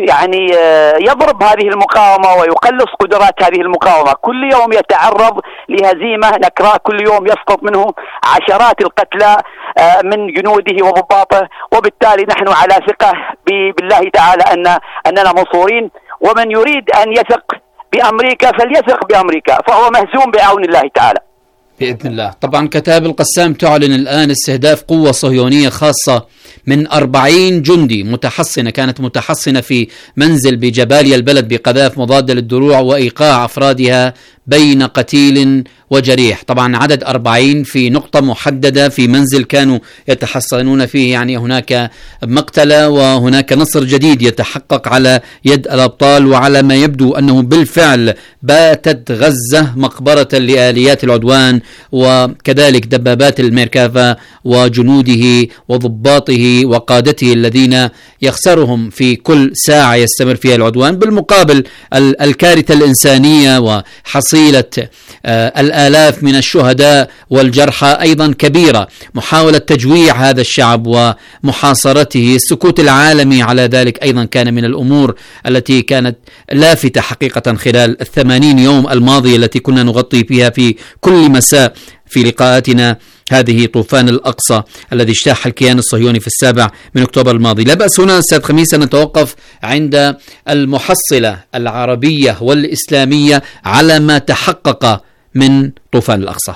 يضرب هذه المقاومة ويقلص قدرات هذه المقاومة. كل يوم يتعرض لهزيمة نكراء، كل يوم يسقط منه عشرات القتلى من جنوده وضباطه، وبالتالي نحن على ثقة بالله تعالى أننا منصورين. ومن يريد أن يثق بأمريكا فليثق بأمريكا، فهو مهزوم بعون الله تعالى بإذن الله. طبعا كتاب القسام تعلن الآن استهداف قوة صهيونية خاصة من 40 جندي كانت متحصنة في منزل بجباليا البلد بقذائف مضادة للدروع، وإيقاع أفرادها بين قتيل وجريح. طبعا عدد 40 في نقطة محددة في منزل كانوا يتحصنون فيه، يعني هناك مقتلة وهناك نصر جديد يتحقق على يد الأبطال. وعلى ما يبدو أنه بالفعل باتت غزة مقبرة لآليات العدوان وكذلك دبابات الميركافا وجنوده وضباطه وقادته الذين يخسرهم في كل ساعة يستمر فيها العدوان. بالمقابل الكارثة الإنسانية وحصيلة الآلاف من الشهداء والجرحى أيضا كبيرة. محاولة تجويع هذا الشعب ومحاصرته، السكوت العالمي على ذلك أيضا كان من الأمور التي كانت لافتة حقيقة خلال 80 يوم الماضية التي كنا نغطي فيها في كل مساء في لقاءاتنا هذه طوفان الأقصى الذي اجتاح الكيان الصهيوني في 7 أكتوبر الماضي. لا بأس هنا أستاذ خميس أن نتوقف عند المحصلة العربية والإسلامية على ما تحقق من طوفان الأقصى؟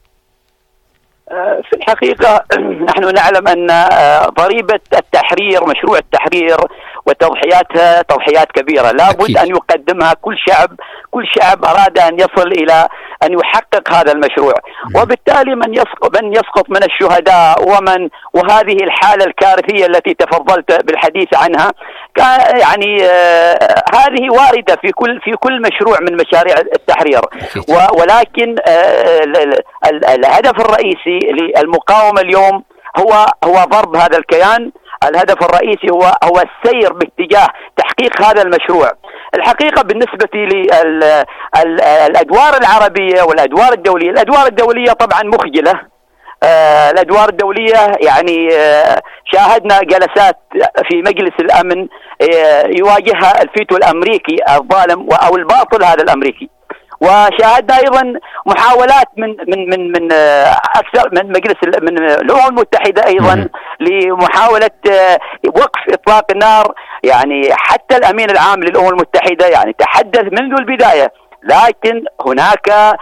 في الحقيقة نحن نعلم أن ضريبة التحرير، مشروع التحرير وتضحياتها تضحيات كبيرة لابد أن يقدمها كل شعب أراد أن يصل إلى أن يحقق هذا المشروع. وبالتالي من يسقط من الشهداء وهذه الحالة الكارثية التي تفضلت بالحديث عنها يعني هذه واردة في كل مشروع من مشاريع التحرير. ولكن الهدف الرئيسي للمقاومة اليوم هو ضرب هذا الكيان. الهدف الرئيسي هو السير باتجاه تحقيق هذا المشروع. الحقيقة بالنسبة للأدوار العربية والأدوار الدولية، الأدوار الدولية طبعا مخجلة. الأدوار الدولية يعني شاهدنا جلسات في مجلس الأمن يواجهها الفيتو الأمريكي الظالم أو الباطل هذا الأمريكي. وشاهدنا ايضا محاولات من اكثر من من الامم المتحده ايضا لمحاوله وقف اطلاق النار. يعني حتى الامين العام للامم المتحده يعني تحدث منذ البدايه، لكن هناك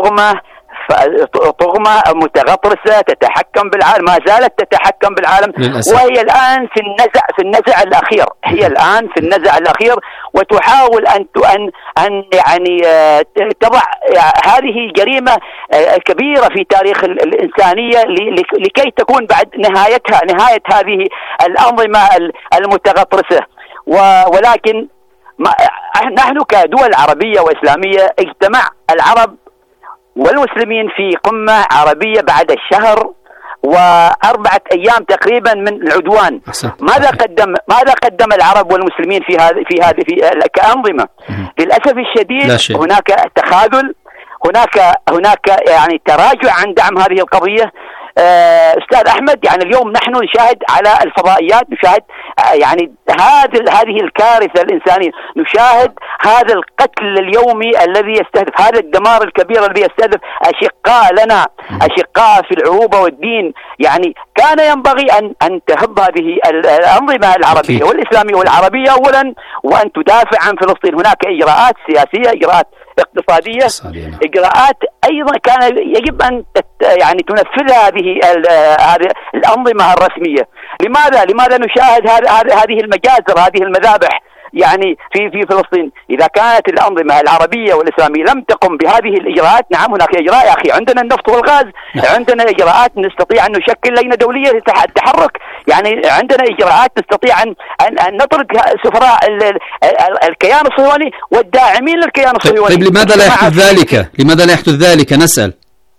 طغمة متغطرسة تتحكم بالعالم، ما زالت تتحكم بالعالم للأسف. وهي الآن في النزع الأخير، هي الآن في النزع الأخير وتحاول أن يعني تضع هذه جريمة كبيرة في تاريخ الإنسانية لكي تكون بعد نهاية هذه الأنظمة المتغطرسة. ولكن نحن كدول عربية وإسلامية اجتمع العرب والمسلمين في قمة عربية بعد الشهر و4 أيام تقريبا من العدوان. ماذا قدم العرب والمسلمين في هذه كأنظمة؟ للأسف الشديد هناك تخاذل، هناك يعني تراجع عن دعم هذه القضية. أستاذ أحمد، يعني اليوم نحن نشاهد على الفضائيات، نشاهد يعني هذه الكارثة الإنسانية، نشاهد هذا القتل اليومي الذي يستهدف، هذا الدمار الكبير الذي يستهدف أشقاء لنا، أشقاء في العروبة والدين. يعني كان ينبغي أن تهب هذه الأنظمة العربية والإسلامية والعربية أولا، وأن تدافع عن فلسطين. هناك إجراءات سياسية، إجراءات اقتصادية، إجراءات أيضا كان يجب أن يعني تنفذها هذه الأنظمة الرسمية. لماذا نشاهد هذه المجازر، هذه المذابح يعني في فلسطين؟ إذا كانت الأنظمة العربية والإسلامية لم تقم بهذه الإجراءات، نعم هناك إجراء يا أخي، عندنا النفط والغاز، عندنا إجراءات نستطيع أن نشكل لجنة دولية للتحرك، يعني عندنا إجراءات نستطيع أن نطرد سفراء الكيان الصهيوني والداعمين للكيان الصهيوني. طيب لماذا لا يحدث ذلك؟ نسأل.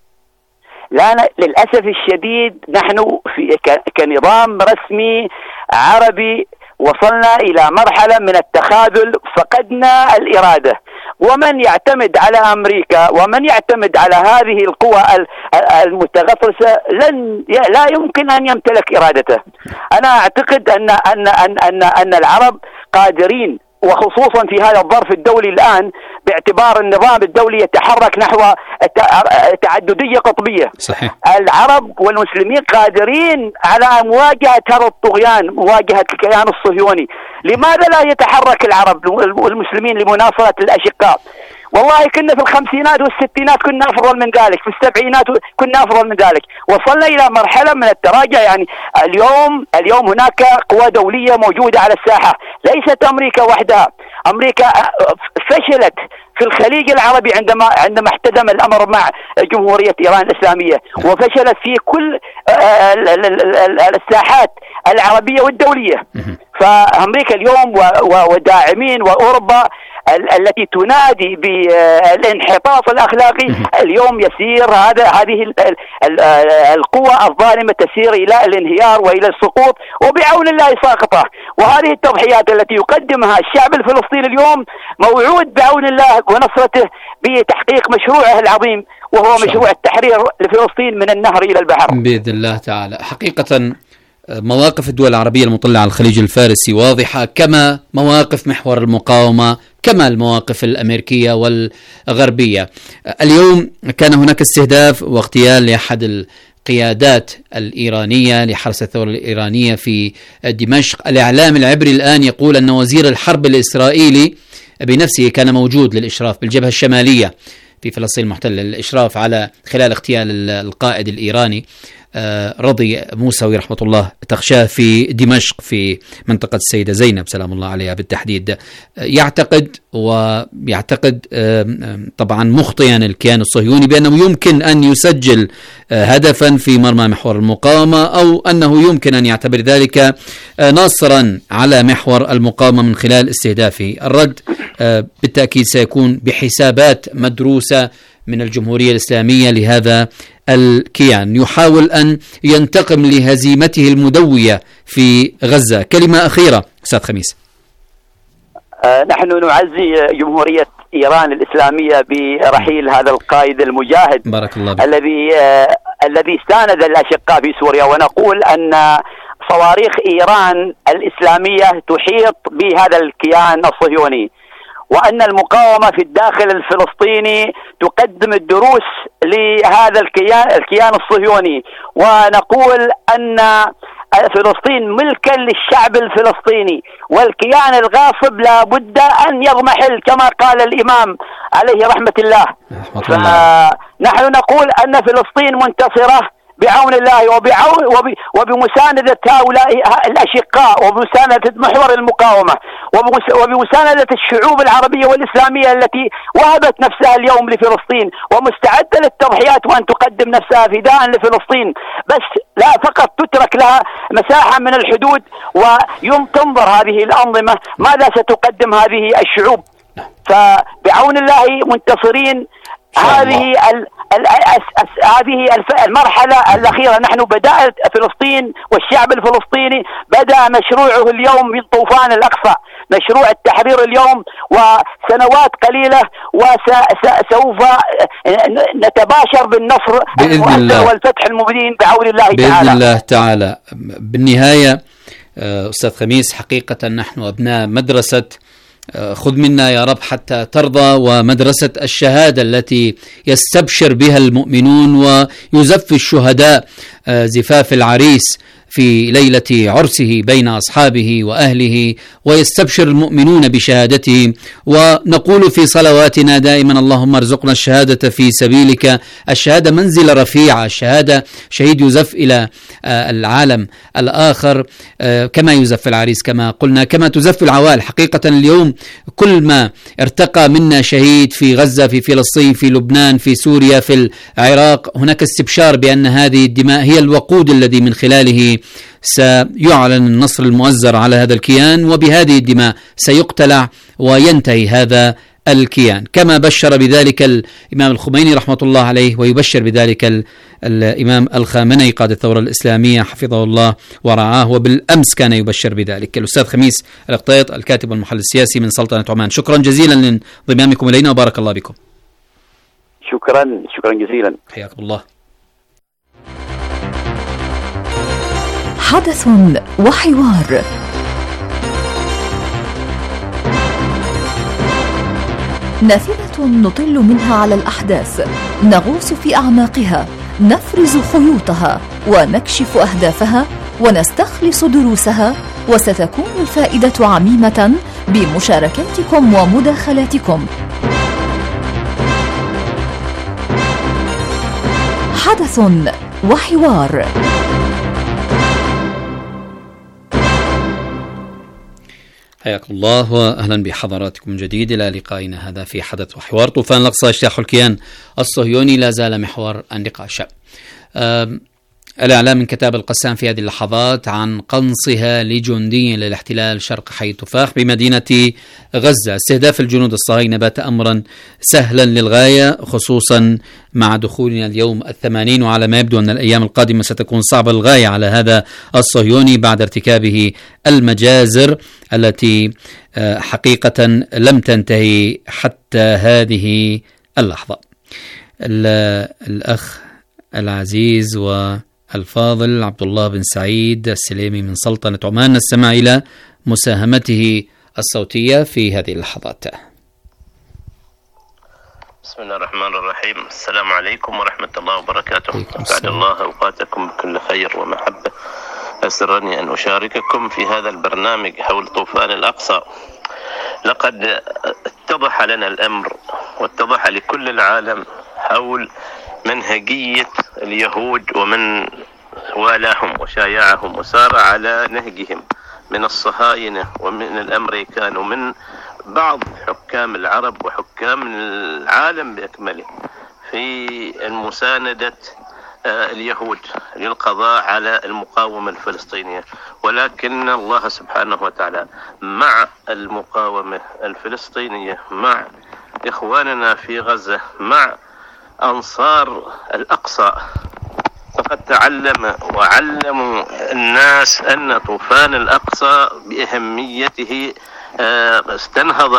لا للأسف الشديد نحن كنظام رسمي عربي وصلنا إلى مرحلة من التخاذل، فقدنا الإرادة. ومن يعتمد على أمريكا ومن يعتمد على هذه القوى المتغطرسة لا يمكن أن يمتلك إرادته. أنا أعتقد أن العرب قادرين، وخصوصا في هذا الظرف الدولي الآن باعتبار النظام الدولي يتحرك نحو تعددية قطبية. صحيح. العرب والمسلمين قادرين على مواجهة هذا الطغيان، مواجهة الكيان الصهيوني. لماذا لا يتحرك العرب والمسلمين لمناصرة الأشقاء؟ والله كنا في الخمسينات والستينات كنا أفضل من ذلك، في السبعينات كنا أفضل من ذلك، وصلنا إلى مرحلة من التراجع. يعني اليوم هناك قوى دولية موجودة على الساحة، ليست أمريكا وحدها. أمريكا فشلت في الخليج العربي عندما احتدم الأمر مع جمهورية إيران الإسلامية، وفشلت في كل الساحات العربية والدولية. فأمريكا اليوم وداعمين وأوروبا التي تنادي بالانحطاط الأخلاقي اليوم يسير هذه القوى الظالمة تسير إلى الانهيار وإلى السقوط، وبعون الله ساقطة. وهذه التضحيات التي يقدمها الشعب الفلسطيني اليوم موعود بعون الله ونصرته بتحقيق مشروعه العظيم، وهو مشروع التحرير لفلسطين من النهر إلى البحر بإذن الله تعالى. حقيقة مواقف الدول العربية المطلة على الخليج الفارسي واضحة، كما مواقف محور المقاومة، كما المواقف الأمريكية والغربية. اليوم كان هناك استهداف واغتيال لأحد القيادات الإيرانية لحرس الثورة الإيرانية في دمشق. الإعلام العبري الآن يقول أن وزير الحرب الإسرائيلي بنفسه كان موجود للإشراف بالجبهة الشمالية في فلسطين المحتلة، الإشراف على خلال اغتيال القائد الإيراني رضي موسوي رحمة الله تغشاه في دمشق في منطقة السيدة زينب سلام الله عليها بالتحديد، يعتقد طبعا مخطئا الكيان الصهيوني بأنه يمكن أن يسجل هدفا في مرمى محور المقاومة، أو أنه يمكن أن يعتبر ذلك نصرا على محور المقاومة من خلال استهدافه. الرد بالتأكيد سيكون بحسابات مدروسة من الجمهورية الإسلامية لهذا الكيان يحاول أن ينتقم لهزيمته المدوية في غزة. كلمة أخيرة أستاذ خميس. نحن نعزي جمهورية إيران الإسلامية برحيل هذا القائد المجاهد بارك الله بك. الذي استاند الأشقاء في سوريا، ونقول أن صواريخ إيران الإسلامية تحيط بهذا الكيان الصهيوني، وأن المقاومة في الداخل الفلسطيني تقدم الدروس لهذا الكيان الصهيوني، ونقول أن فلسطين ملكا للشعب الفلسطيني، والكيان الغاصب لا بد أن يضمحل كما قال الإمام عليه رحمة الله. فنحن نقول أن فلسطين منتصرة بعون الله وبمساندة هؤلاء الأشقاء، وبمساندة محور المقاومة، وبمساندة الشعوب العربية والإسلامية التي وهبت نفسها اليوم لفلسطين ومستعدة للتضحيات وأن تقدم نفسها فداء لفلسطين، بس لا فقط تترك لها مساحة من الحدود وتنظر هذه الأنظمة ماذا ستقدم هذه الشعوب. فبعون الله منتصرين. هذه المرحلة الأخيرة، نحن بدأت فلسطين والشعب الفلسطيني بدأ مشروعه اليوم من طوفان الأقصى، مشروع التحرير اليوم، وسنوات قليلة وسوف نتباشر بالنصر المؤثر والفتح المبين بعون الله تعالى بإذن الله تعالى. بالنهاية أستاذ خميس، حقيقة نحن أبناء مدرسة خذ منا يا رب حتى ترضى، ومدرسة الشهادة التي يستبشر بها المؤمنون ويزف الشهداء زفاف العريس في ليلة عرسه بين أصحابه وأهله، ويستبشر المؤمنون بشهادته. ونقول في صلواتنا دائما اللهم ارزقنا الشهادة في سبيلك. الشهادة منزل رفيعة، الشهادة شهيد يزف إلى العالم الآخر كما يزف العريس كما قلنا، كما تزف العوال. حقيقة اليوم كل ما ارتقى منا شهيد في غزة، في فلسطين، في لبنان، في سوريا، في العراق، هناك استبشار بأن هذه الدماء هي الوقود الذي من خلاله سيعلن النصر المؤزر على هذا الكيان، وبهذه الدماء سيقتلع وينتهي هذا الكيان، كما بشر بذلك الإمام الخميني رحمة الله عليه، ويبشر بذلك الإمام الخامنئي قائد الثورة الإسلامية حفظه الله ورعاه، وبالأمس كان يبشر بذلك. الأستاذ خميس القطيط الكاتب والمحلل السياسي من سلطنة عمان، شكرا جزيلا لانضمامكم إلينا وبارك الله بكم. شكرا جزيلا، حياكم الله. حدث وحوار، نافذة نطل منها على الأحداث، نغوص في أعماقها، نفرز خيوطها ونكشف أهدافها ونستخلص دروسها، وستكون الفائدة عميمة بمشاركاتكم ومداخلاتكم. حدث وحوار. حياكم الله وأهلا بحضراتكم من جديد إلى لقائنا هذا في حدث وحوار. طوفان الأقصى اجتاح الكيان الصهيوني لا زال محور النقاش. الإعلام من كتاب القسام في هذه اللحظات عن قنصها لجندي للاحتلال شرق حي تفاح بمدينة غزة. استهداف الجنود الصهاينة بات أمرا سهلا للغاية، خصوصا مع دخولنا اليوم 80، وعلى ما يبدو أن الأيام القادمة ستكون صعبة للغاية على هذا الصهيوني بعد ارتكابه المجازر التي حقيقة لم تنتهي حتى هذه اللحظة. الأخ العزيز والفاضل عبد الله بن سعيد السليمي من سلطنة عمان، نستمع إلى مساهمته الصوتية في هذه اللحظات. بسم الله الرحمن الرحيم. السلام عليكم ورحمة الله وبركاته. بعد الله أوقاتكم بكل خير ومحبة. أسرني أن أشارككم في هذا البرنامج حول طوفان الأقصى. لقد اتضح لنا الأمر واتضح لكل العالم حول منهجية اليهود ومن والاهم وشايعهم وسار على نهجهم من الصهاينة ومن الأمريكان ومن بعض حكام العرب وحكام العالم بأكمله في المساندة اليهود للقضاء على المقاومة الفلسطينية. ولكن الله سبحانه وتعالى مع المقاومة الفلسطينية، مع إخواننا في غزة، مع أنصار الأقصى. فقد تعلم وعلموا الناس أن طوفان الأقصى بأهميته استنهض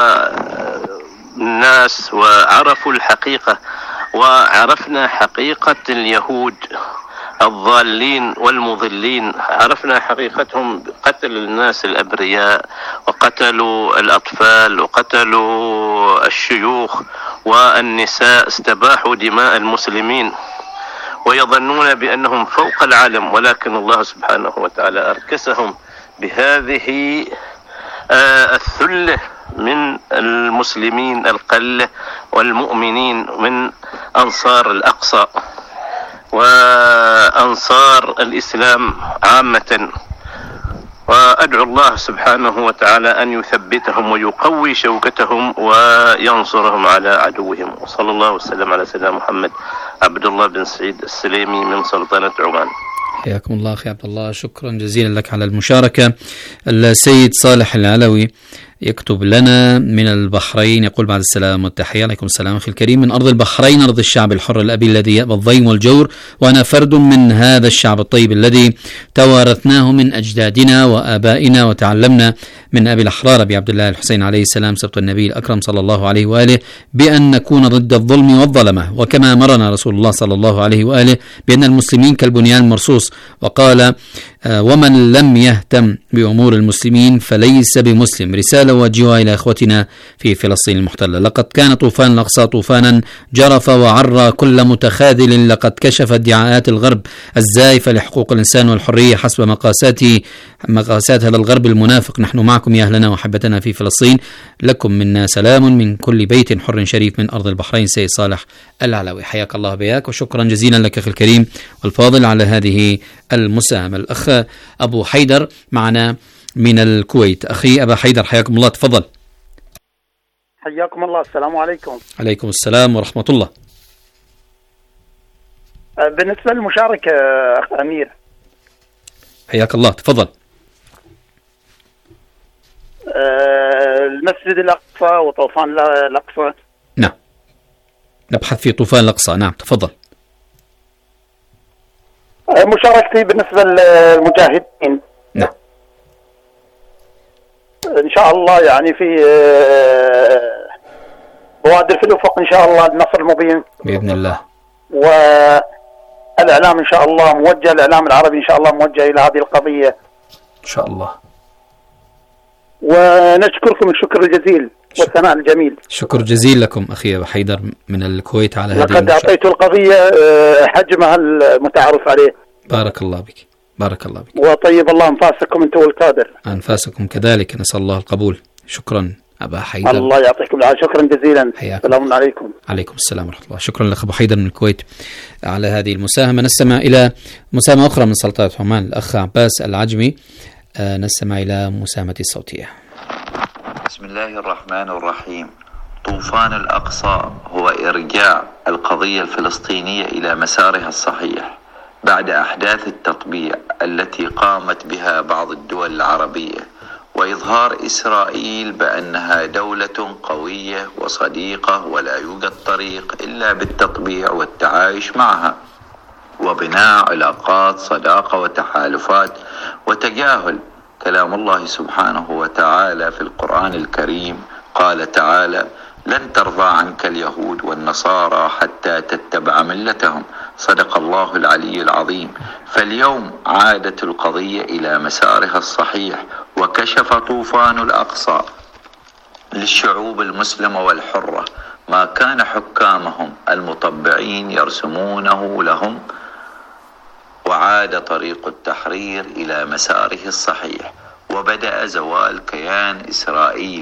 الناس وعرفوا الحقيقة، وعرفنا حقيقة اليهود الضالين والمضلين، عرفنا حقيقتهم بقتل الناس الأبرياء وقتلوا الأطفال وقتلوا الشيوخ والنساء، استباحوا دماء المسلمين ويظنون بأنهم فوق العالم، ولكن الله سبحانه وتعالى أركسهم بهذه الثلة من المسلمين القلة والمؤمنين من أنصار الأقصى وأنصار الإسلام عامة. وأدعو الله سبحانه وتعالى أن يثبتهم ويقوي شوكتهم وينصرهم على عدوهم. وصلى الله وسلم على سيدنا محمد عبد الله بن سعيد السليمي من سلطنة عمان. حياكم الله أخي عبد الله، شكرا جزيلا لك على المشاركة. السيد صالح العلوي يكتب لنا من البحرين، يقول بعد السلام والتحية. عليكم السلام أخي الكريم. من أرض البحرين، أرض الشعب الحر الأبي الذي يأبى الضيم والجور، وأنا فرد من هذا الشعب الطيب الذي توارثناه من أجدادنا وآبائنا وتعلمنا من أبي الأحرار أبي عبد الله الحسين عليه السلام سبط النبي الأكرم صلى الله عليه وآله بأن نكون ضد الظلم والظلمة، وكما أمرنا رسول الله صلى الله عليه وآله بأن المسلمين كالبنيان المرصوص، وقال ومن لم يهتم بأمور المسلمين فليس بمسلم. رسالة وجهها إلى أخوتنا في فلسطين المحتلة. لقد كان طوفان الأقصى طوفانا جرف وعرى كل متخاذل، لقد كشف ادعاءات الغرب الزائفة لحقوق الإنسان والحرية حسب مقاسات هذا الغرب المنافق. نحن معكم يا أهلنا وحبتنا في فلسطين، لكم منا سلام من كل بيت حر شريف من أرض البحرين. سيد صالح العلوي، حياك الله بياك، وشكرا جزيلا لك أخي الكريم والفاضل على هذه المساهمة. الأخ أبو حيدر معنا من الكويت. أخي أبا حيدر حياكم الله، تفضل. حياكم الله، السلام عليكم. عليكم السلام ورحمة الله. بالنسبة للمشاركة أخ أمير، حياك الله، تفضل. المسجد الأقصى وطوفان الأقصى. نعم، نبحث في طوفان الأقصى. نعم، تفضل. مشاركتي بالنسبة للمجاهدين. نعم. إن شاء الله يعني في بوادر في الأفق إن شاء الله النصر المبين بإذن الله. والإعلام إن شاء الله موجه، الإعلام العربي إن شاء الله موجه إلى هذه القضية إن شاء الله. ونشكركم الشكر الجزيل والثناء الجميل. شكر جزيل لكم أخي أبو حيدر من الكويت على هذه لقد أعطيت القضية حجمها المتعارف عليه. بارك الله بك، بارك الله بك، وطيب الله أنفاسكم أنتم والقادر. أنفاسكم كذلك، نسأل الله القبول. شكرا أبا حيدر، الله يعطيكم العافية، شكرا جزيلا. السلام عليكم. عليكم السلام ورحمة الله. شكرا لك أبو حيدر من الكويت على هذه المساهمة. نستمع إلى مساهمة أخرى من سلطنة عمان، الأخ عباس العجمي. نستمع إلى مساهمة الصوتية. بسم الله الرحمن الرحيم. طوفان الأقصى هو إرجاع القضية الفلسطينية إلى مسارها الصحيح بعد أحداث التطبيع التي قامت بها بعض الدول العربية، وإظهار إسرائيل بأنها دولة قوية وصديقة ولا يوجد طريق إلا بالتطبيع والتعايش معها، وبناء علاقات صداقة وتحالفات، وتجاهل كلام الله سبحانه وتعالى في القرآن الكريم. قال تعالى: لن ترضى عنك اليهود والنصارى حتى تتبع ملتهم. صدق الله العلي العظيم. فاليوم عادت القضية إلى مسارها الصحيح، وكشف طوفان الأقصى للشعوب المسلمة والحرة ما كان حكامهم المطبعين يرسمونه لهم، وعاد طريق التحرير إلى مساره الصحيح، وبدأ زوال كيان إسرائيل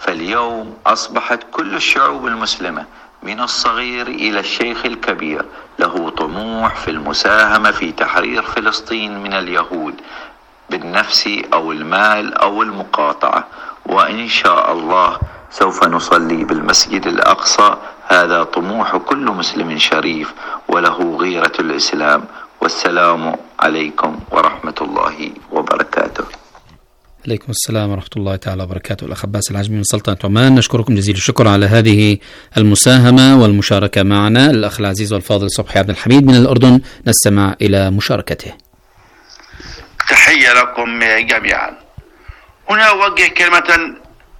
فاليوم أصبحت كل الشعوب المسلمة من الصغير إلى الشيخ الكبير له طموح في المساهمة في تحرير فلسطين من اليهود بالنفس أو المال أو المقاطعة. وإن شاء الله سوف نصلي بالمسجد الأقصى. هذا طموح كل مسلم شريف وله غيرة الإسلام. والسلام عليكم ورحمة الله وبركاته. عليكم السلام ورحمة الله تعالى وبركاته. الأخ عباس العجمي من سلطنة عمان، نشكركم جزيل الشكر على هذه المساهمة والمشاركة معنا. الأخ العزيز والفاضل صبحي عبد الحميد من الأردن، نستمع إلى مشاركته. تحية لكم جميعا. هنا أوجه كلمة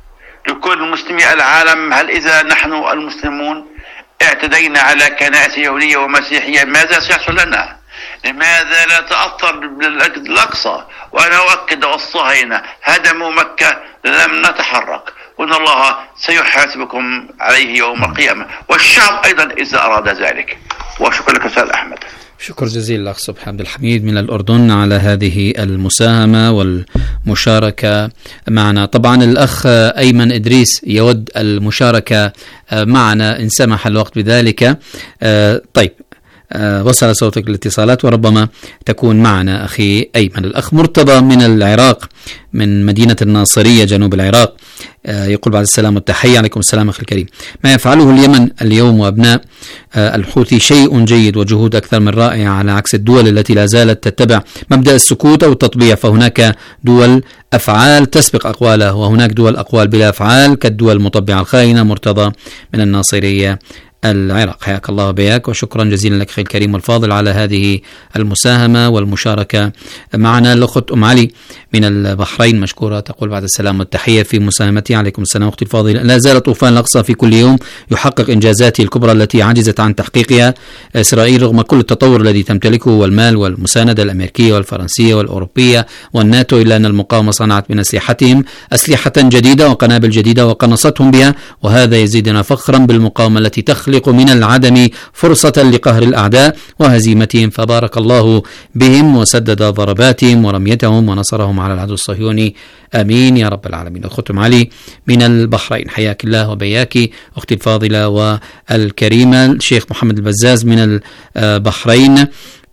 لكل مسلمي العالم. هل إذا نحن المسلمون اعتدينا على كنائس يهودية ومسيحية ماذا سيحصل لنا؟ لماذا لا تأثر بالأقصى؟ وأنا أؤكد الصهاينة هدموا مكة لم نتحرك، وإن الله سيحاسبكم عليه يوم القيامة، والشعب أيضا إذا أراد ذلك. وشكرا لك أستاذ أحمد. شكر جزيل الأخ صبحي عبد الحميد من الأردن على هذه المساهمة والمشاركة معنا. طبعا الأخ أيمن إدريس يود المشاركة معنا إن سمح الوقت بذلك. طيب، وصل صوتك الاتصالات وربما تكون معنا أخي أيمن. الأخ مرتضى من العراق من مدينة الناصرية جنوب العراق يقول بعد السلام والتحية. عليكم السلام أخي الكريم. ما يفعله اليمن اليوم وأبناء الحوثي شيء جيد وجهود أكثر من رائعة، على عكس الدول التي لا زالت تتبع مبدأ السكوت أو التطبيع. فهناك دول أفعال تسبق أقوالها، وهناك دول أقوال بلا أفعال كالدول المطبعة الخائنة. مرتضى من الناصرية العراق، حياك الله بياك وشكرا جزيلا لك أخي الكريم والفاضل على هذه المساهمة والمشاركة معنا. الأخت أم علي من البحرين مشكورة، تقول بعد السلام والتحية في مساهمتي. عليكم السلام أختي الفاضلة. لا زال طوفان الأقصى في كل يوم يحقق إنجازاته الكبرى التي عجزت عن تحقيقها إسرائيل رغم كل التطور الذي تمتلكه والمال والمساندة الأمريكية والفرنسية والأوروبية والناتو، إلا أن المقاومة صنعت من أسلحتهم أسلحة جديدة وقنابل جديدة وقنصتهم بها، وهذا يزيدنا فخرا بالمقاومة التي تخلق من العدم فرصة لقهر الأعداء وهزيمتهم. فبارك الله بهم وسدد ضرباتهم ورميتهم ونصرهم على العدو الصهيوني، آمين يا رب العالمين. أختم علي من البحرين، حياك الله وبياك أختي الفاضلة والكريمة. الشيخ محمد البزاز من البحرين،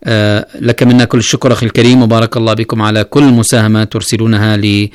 لك منا كل الشكر أخي الكريم، وبارك الله بكم على كل مساهمة ترسلونها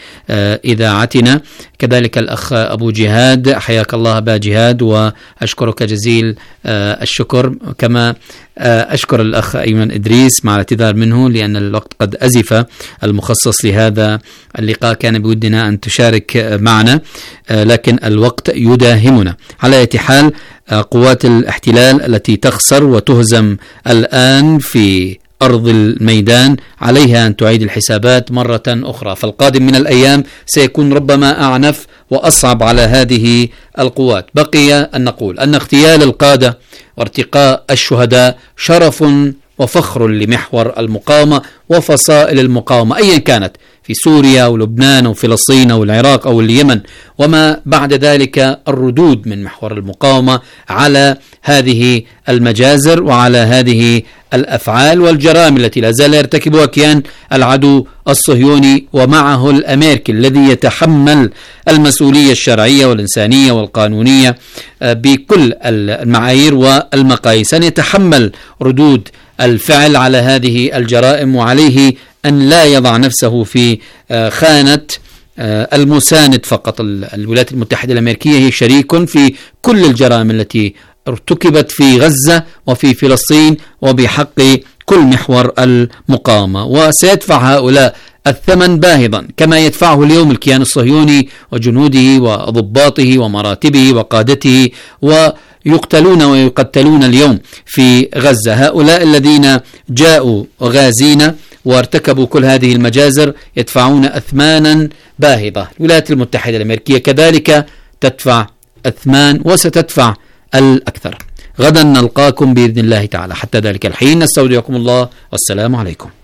لإذاعتنا. كذلك الأخ أبو جهاد، حياك الله أبا جهاد وأشكرك جزيل الشكر. كما أشكر الأخ أيمن إدريس مع الاعتذار منه لأن الوقت قد أزف المخصص لهذا اللقاء، كان بودنا أن تشارك معنا لكن الوقت يداهمنا. على أي حال قوات الاحتلال التي تخسر وتهزم الآن في أرض الميدان عليها أن تعيد الحسابات مرة أخرى، فالقادم من الأيام سيكون ربما أعنف وأصعب على هذه القوات. بقي أن نقول أن اغتيال القادة وارتقاء الشهداء شرف وفخر لمحور المقاومة وفصائل المقاومة أيا كانت، في سوريا أو لبنان أو فلسطين أو العراق أو اليمن وما بعد ذلك، الردود من محور المقاومة على هذه المجازر وعلى هذه الأفعال والجرائم التي لا زال يرتكبها كيان العدو الصهيوني ومعه الأمريكي الذي يتحمل المسؤولية الشرعية والإنسانية والقانونية بكل المعايير والمقاييس، أن يتحمل ردود الفعل على هذه الجرائم، وعليه أن لا يضع نفسه في خانة المساند فقط. الولايات المتحدة الأمريكية هي شريك في كل الجرائم التي ارتكبت في غزة وفي فلسطين وبحق كل محور المقاومة، وسيدفع هؤلاء الثمن باهظا كما يدفعه اليوم الكيان الصهيوني وجنوده وضباطه ومراتبه وقادته، ويقتلون ويقتلون اليوم في غزة. هؤلاء الذين جاءوا غازين وارتكبوا كل هذه المجازر يدفعون أثمانا باهظة. الولايات المتحدة الأمريكية كذلك تدفع أثمان وستدفع الأكثر. غدا نلقاكم بإذن الله تعالى، حتى ذلك الحين نستودعكم الله والسلام عليكم.